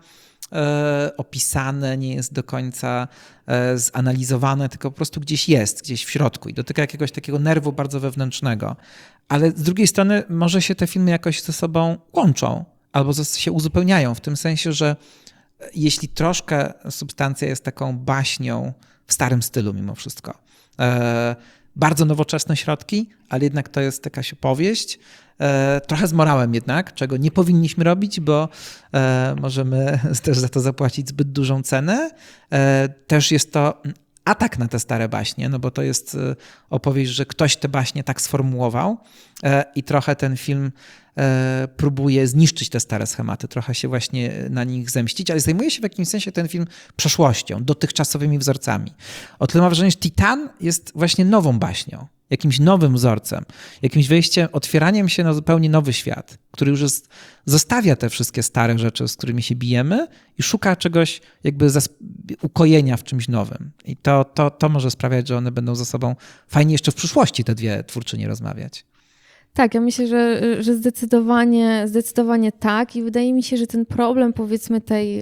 opisane, nie jest do końca zanalizowane, tylko po prostu gdzieś jest, gdzieś w środku i dotyka jakiegoś takiego nerwu bardzo wewnętrznego. Ale z drugiej strony może się te filmy jakoś ze sobą łączą albo się uzupełniają w tym sensie, że jeśli troszkę substancja jest taką baśnią w starym stylu mimo wszystko, bardzo nowoczesne środki, ale jednak to jest jakaś opowieść, trochę z morałem jednak, czego nie powinniśmy robić, bo możemy też za to zapłacić zbyt dużą cenę. Też jest to atak na te stare baśnie, no bo to jest opowieść, że ktoś te baśnie tak sformułował i trochę ten film próbuje zniszczyć te stare schematy, trochę się właśnie na nich zemścić, ale zajmuje się w jakimś sensie ten film przeszłością, dotychczasowymi wzorcami. O tyle mam wrażenie, że Titan jest właśnie nową baśnią, jakimś nowym wzorcem, jakimś wejściem, otwieraniem się na zupełnie nowy świat, który już zostawia te wszystkie stare rzeczy, z którymi się bijemy i szuka czegoś jakby ukojenia w czymś nowym. I to może sprawiać, że one będą ze sobą fajnie jeszcze w przyszłości te dwie twórczynie rozmawiać. Tak, ja myślę, że zdecydowanie tak i wydaje mi się, że ten problem powiedzmy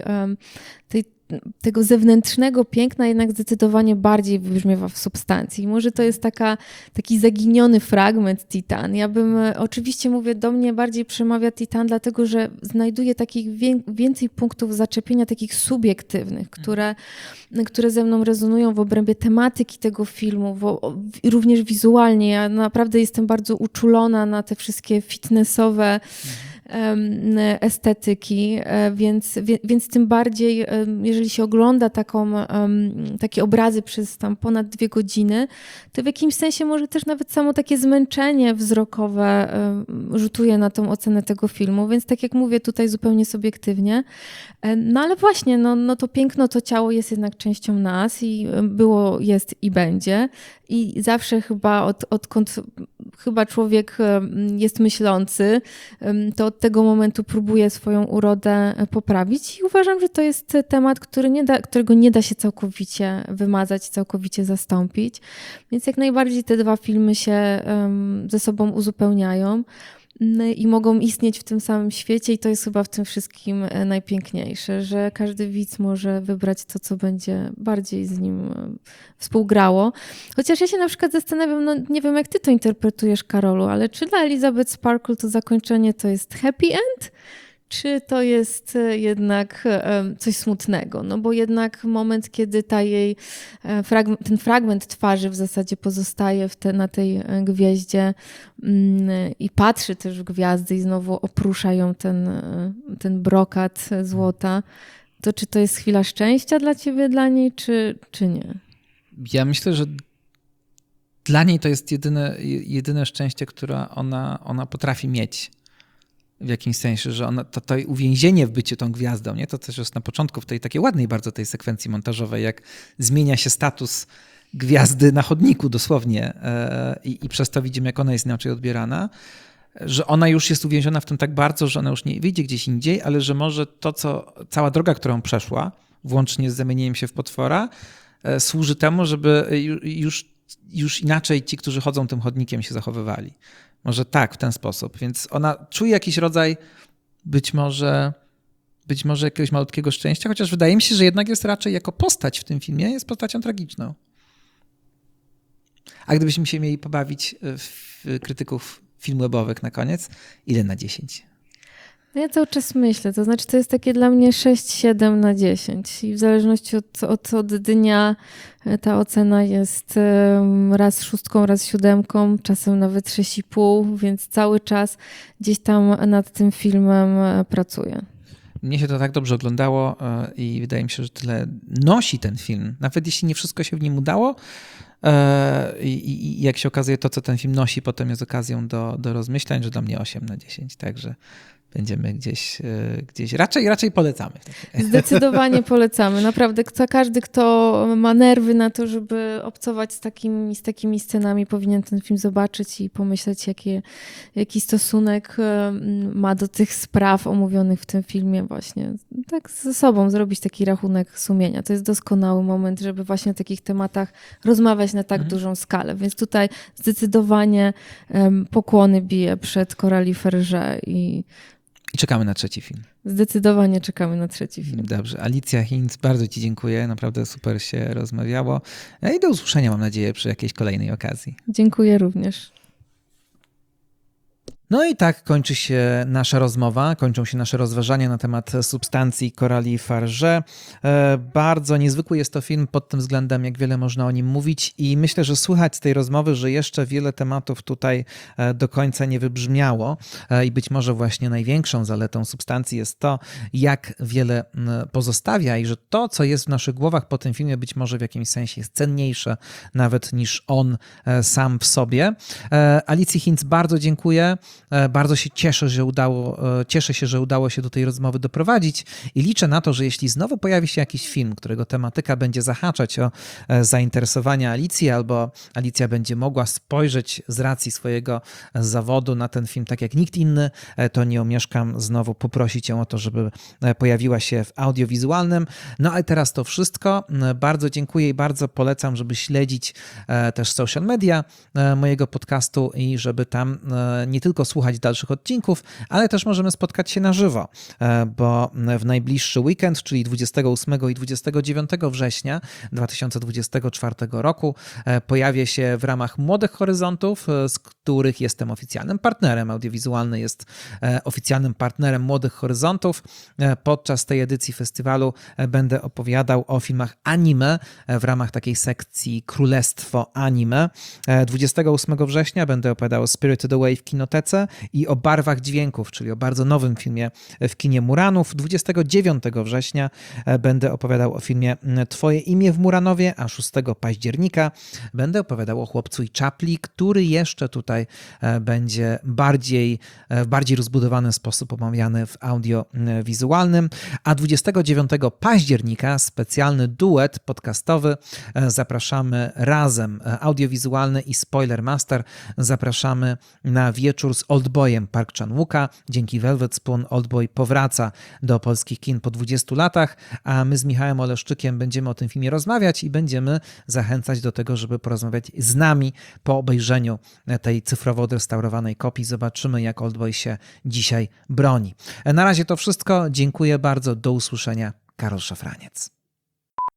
tego zewnętrznego piękna jednak zdecydowanie bardziej wybrzmiewa w substancji. Może to jest taki zaginiony fragment Titan. Ja bym, oczywiście mówię, do mnie bardziej przemawia Titan, dlatego że znajduje takich więcej punktów zaczepienia, takich subiektywnych, które ze mną rezonują w obrębie tematyki tego filmu, również wizualnie. Ja naprawdę jestem bardzo uczulona na te wszystkie fitnessowe estetyki, więc tym bardziej, jeżeli się ogląda takie obrazy przez tam ponad 2 godziny, to w jakimś sensie może też nawet samo takie zmęczenie wzrokowe rzutuje na tą ocenę tego filmu, więc tak jak mówię tutaj zupełnie subiektywnie. No ale właśnie, no to piękno, to ciało jest jednak częścią nas i było, jest i będzie. I zawsze chyba odkąd chyba człowiek jest myślący, to od tego momentu próbuje swoją urodę poprawić i uważam, że to jest temat, którego nie da się całkowicie wymazać, całkowicie zastąpić. Więc jak najbardziej te 2 filmy się ze sobą uzupełniają i mogą istnieć w tym samym świecie i to jest chyba w tym wszystkim najpiękniejsze, że każdy widz może wybrać to, co będzie bardziej z nim współgrało. Chociaż ja się na przykład zastanawiam, no nie wiem jak ty to interpretujesz, Karolu, ale czy dla Elizabeth Sparkle to zakończenie to jest happy end? Czy to jest jednak coś smutnego? No bo jednak moment, kiedy ten fragment twarzy w zasadzie pozostaje na tej gwieździe i patrzy też w gwiazdy i znowu oprusza ją ten brokat złota, to czy to jest chwila szczęścia dla ciebie, dla niej, czy nie? Ja myślę, że dla niej to jest jedyne szczęście, które ona potrafi mieć. W jakimś sensie, że to uwięzienie w byciu tą gwiazdą, nie? To też jest na początku w tej takiej ładnej bardzo tej sekwencji montażowej, jak zmienia się status gwiazdy na chodniku dosłownie i przez to widzimy, jak ona jest inaczej odbierana, że ona już jest uwięziona w tym tak bardzo, że ona już nie wyjdzie gdzieś indziej, ale że może cała droga, którą przeszła, włącznie z zamienieniem się w potwora, służy temu, żeby już inaczej ci, którzy chodzą tym chodnikiem, się zachowywali. Może tak, w ten sposób. Więc ona czuje jakiś rodzaj być może jakiegoś malutkiego szczęścia, chociaż wydaje mi się, że jednak jest raczej jako postać w tym filmie, jest postacią tragiczną. A gdybyśmy się mieli pobawić w krytyków filmwebowych na koniec, ile na 10? No ja cały czas myślę, to znaczy to jest takie dla mnie 6-7 na 10 i w zależności od dnia ta ocena jest raz 6, raz 7, czasem nawet 6,5, więc cały czas gdzieś tam nad tym filmem pracuję. Mnie się to tak dobrze oglądało i wydaje mi się, że tyle nosi ten film. Nawet jeśli nie wszystko się w nim udało i jak się okazuje, to co ten film nosi potem jest okazją do rozmyślań, że dla mnie 8 na 10, także będziemy gdzieś raczej polecamy. Zdecydowanie polecamy. Naprawdę każdy, kto ma nerwy na to, żeby obcować z takimi scenami, powinien ten film zobaczyć i pomyśleć, jaki stosunek ma do tych spraw omówionych w tym filmie właśnie. Tak ze sobą zrobić taki rachunek sumienia. To jest doskonały moment, żeby właśnie o takich tematach rozmawiać na tak dużą skalę. Więc tutaj zdecydowanie pokłony biję przed Coralie Farge i czekamy na trzeci film. Zdecydowanie czekamy na trzeci film. Dobrze. Alicja Hinz, bardzo ci dziękuję. Naprawdę super się rozmawiało. I do usłyszenia, mam nadzieję, przy jakiejś kolejnej okazji. Dziękuję również. No i tak kończy się nasza rozmowa, kończą się nasze rozważania na temat substancji Coralie Farge. Bardzo niezwykły jest to film pod tym względem, jak wiele można o nim mówić i myślę, że słychać z tej rozmowy, że jeszcze wiele tematów tutaj do końca nie wybrzmiało i być może właśnie największą zaletą substancji jest to, jak wiele pozostawia i że to, co jest w naszych głowach po tym filmie, być może w jakimś sensie jest cenniejsze nawet niż on sam w sobie. Alicji Hinz bardzo dziękuję. Bardzo się cieszę, że udało się do tej rozmowy doprowadzić i liczę na to, że jeśli znowu pojawi się jakiś film, którego tematyka będzie zahaczać o zainteresowania Alicji albo Alicja będzie mogła spojrzeć z racji swojego zawodu na ten film tak jak nikt inny, to nie omieszkam znowu poprosić ją o to, żeby pojawiła się w audiowizualnym. No ale teraz to wszystko. Bardzo dziękuję i bardzo polecam, żeby śledzić też social media mojego podcastu i żeby tam nie tylko słuchać dalszych odcinków, ale też możemy spotkać się na żywo, bo w najbliższy weekend, czyli 28 i 29 września 2024 roku pojawię się w ramach Młodych Horyzontów, z których jestem oficjalnym partnerem. Audiowizualny jest oficjalnym partnerem Młodych Horyzontów. Podczas tej edycji festiwalu będę opowiadał o filmach anime w ramach takiej sekcji Królestwo Anime. 28 września będę opowiadał o Spirited Away w kinotece i o Barwach dźwięków, czyli o bardzo nowym filmie w kinie Muranów. 29 września będę opowiadał o filmie Twoje imię w Muranowie, a 6 października będę opowiadał o Chłopcu i Czapli, który jeszcze tutaj będzie w bardziej rozbudowany sposób omawiany w audiowizualnym, a 29 października specjalny duet podcastowy. Zapraszamy razem, audiowizualny i Spoiler Master. Zapraszamy na wieczór z Oldboyem Park Chan-wooka. Dzięki Velvet Spoon Oldboy powraca do polskich kin po 20 latach, a my z Michałem Oleszczykiem będziemy o tym filmie rozmawiać i będziemy zachęcać do tego, żeby porozmawiać z nami po obejrzeniu tej cyfrowo odrestaurowanej kopii. Zobaczymy, jak Oldboy się dzisiaj broni. Na razie to wszystko. Dziękuję bardzo. Do usłyszenia. Karol Szafraniec.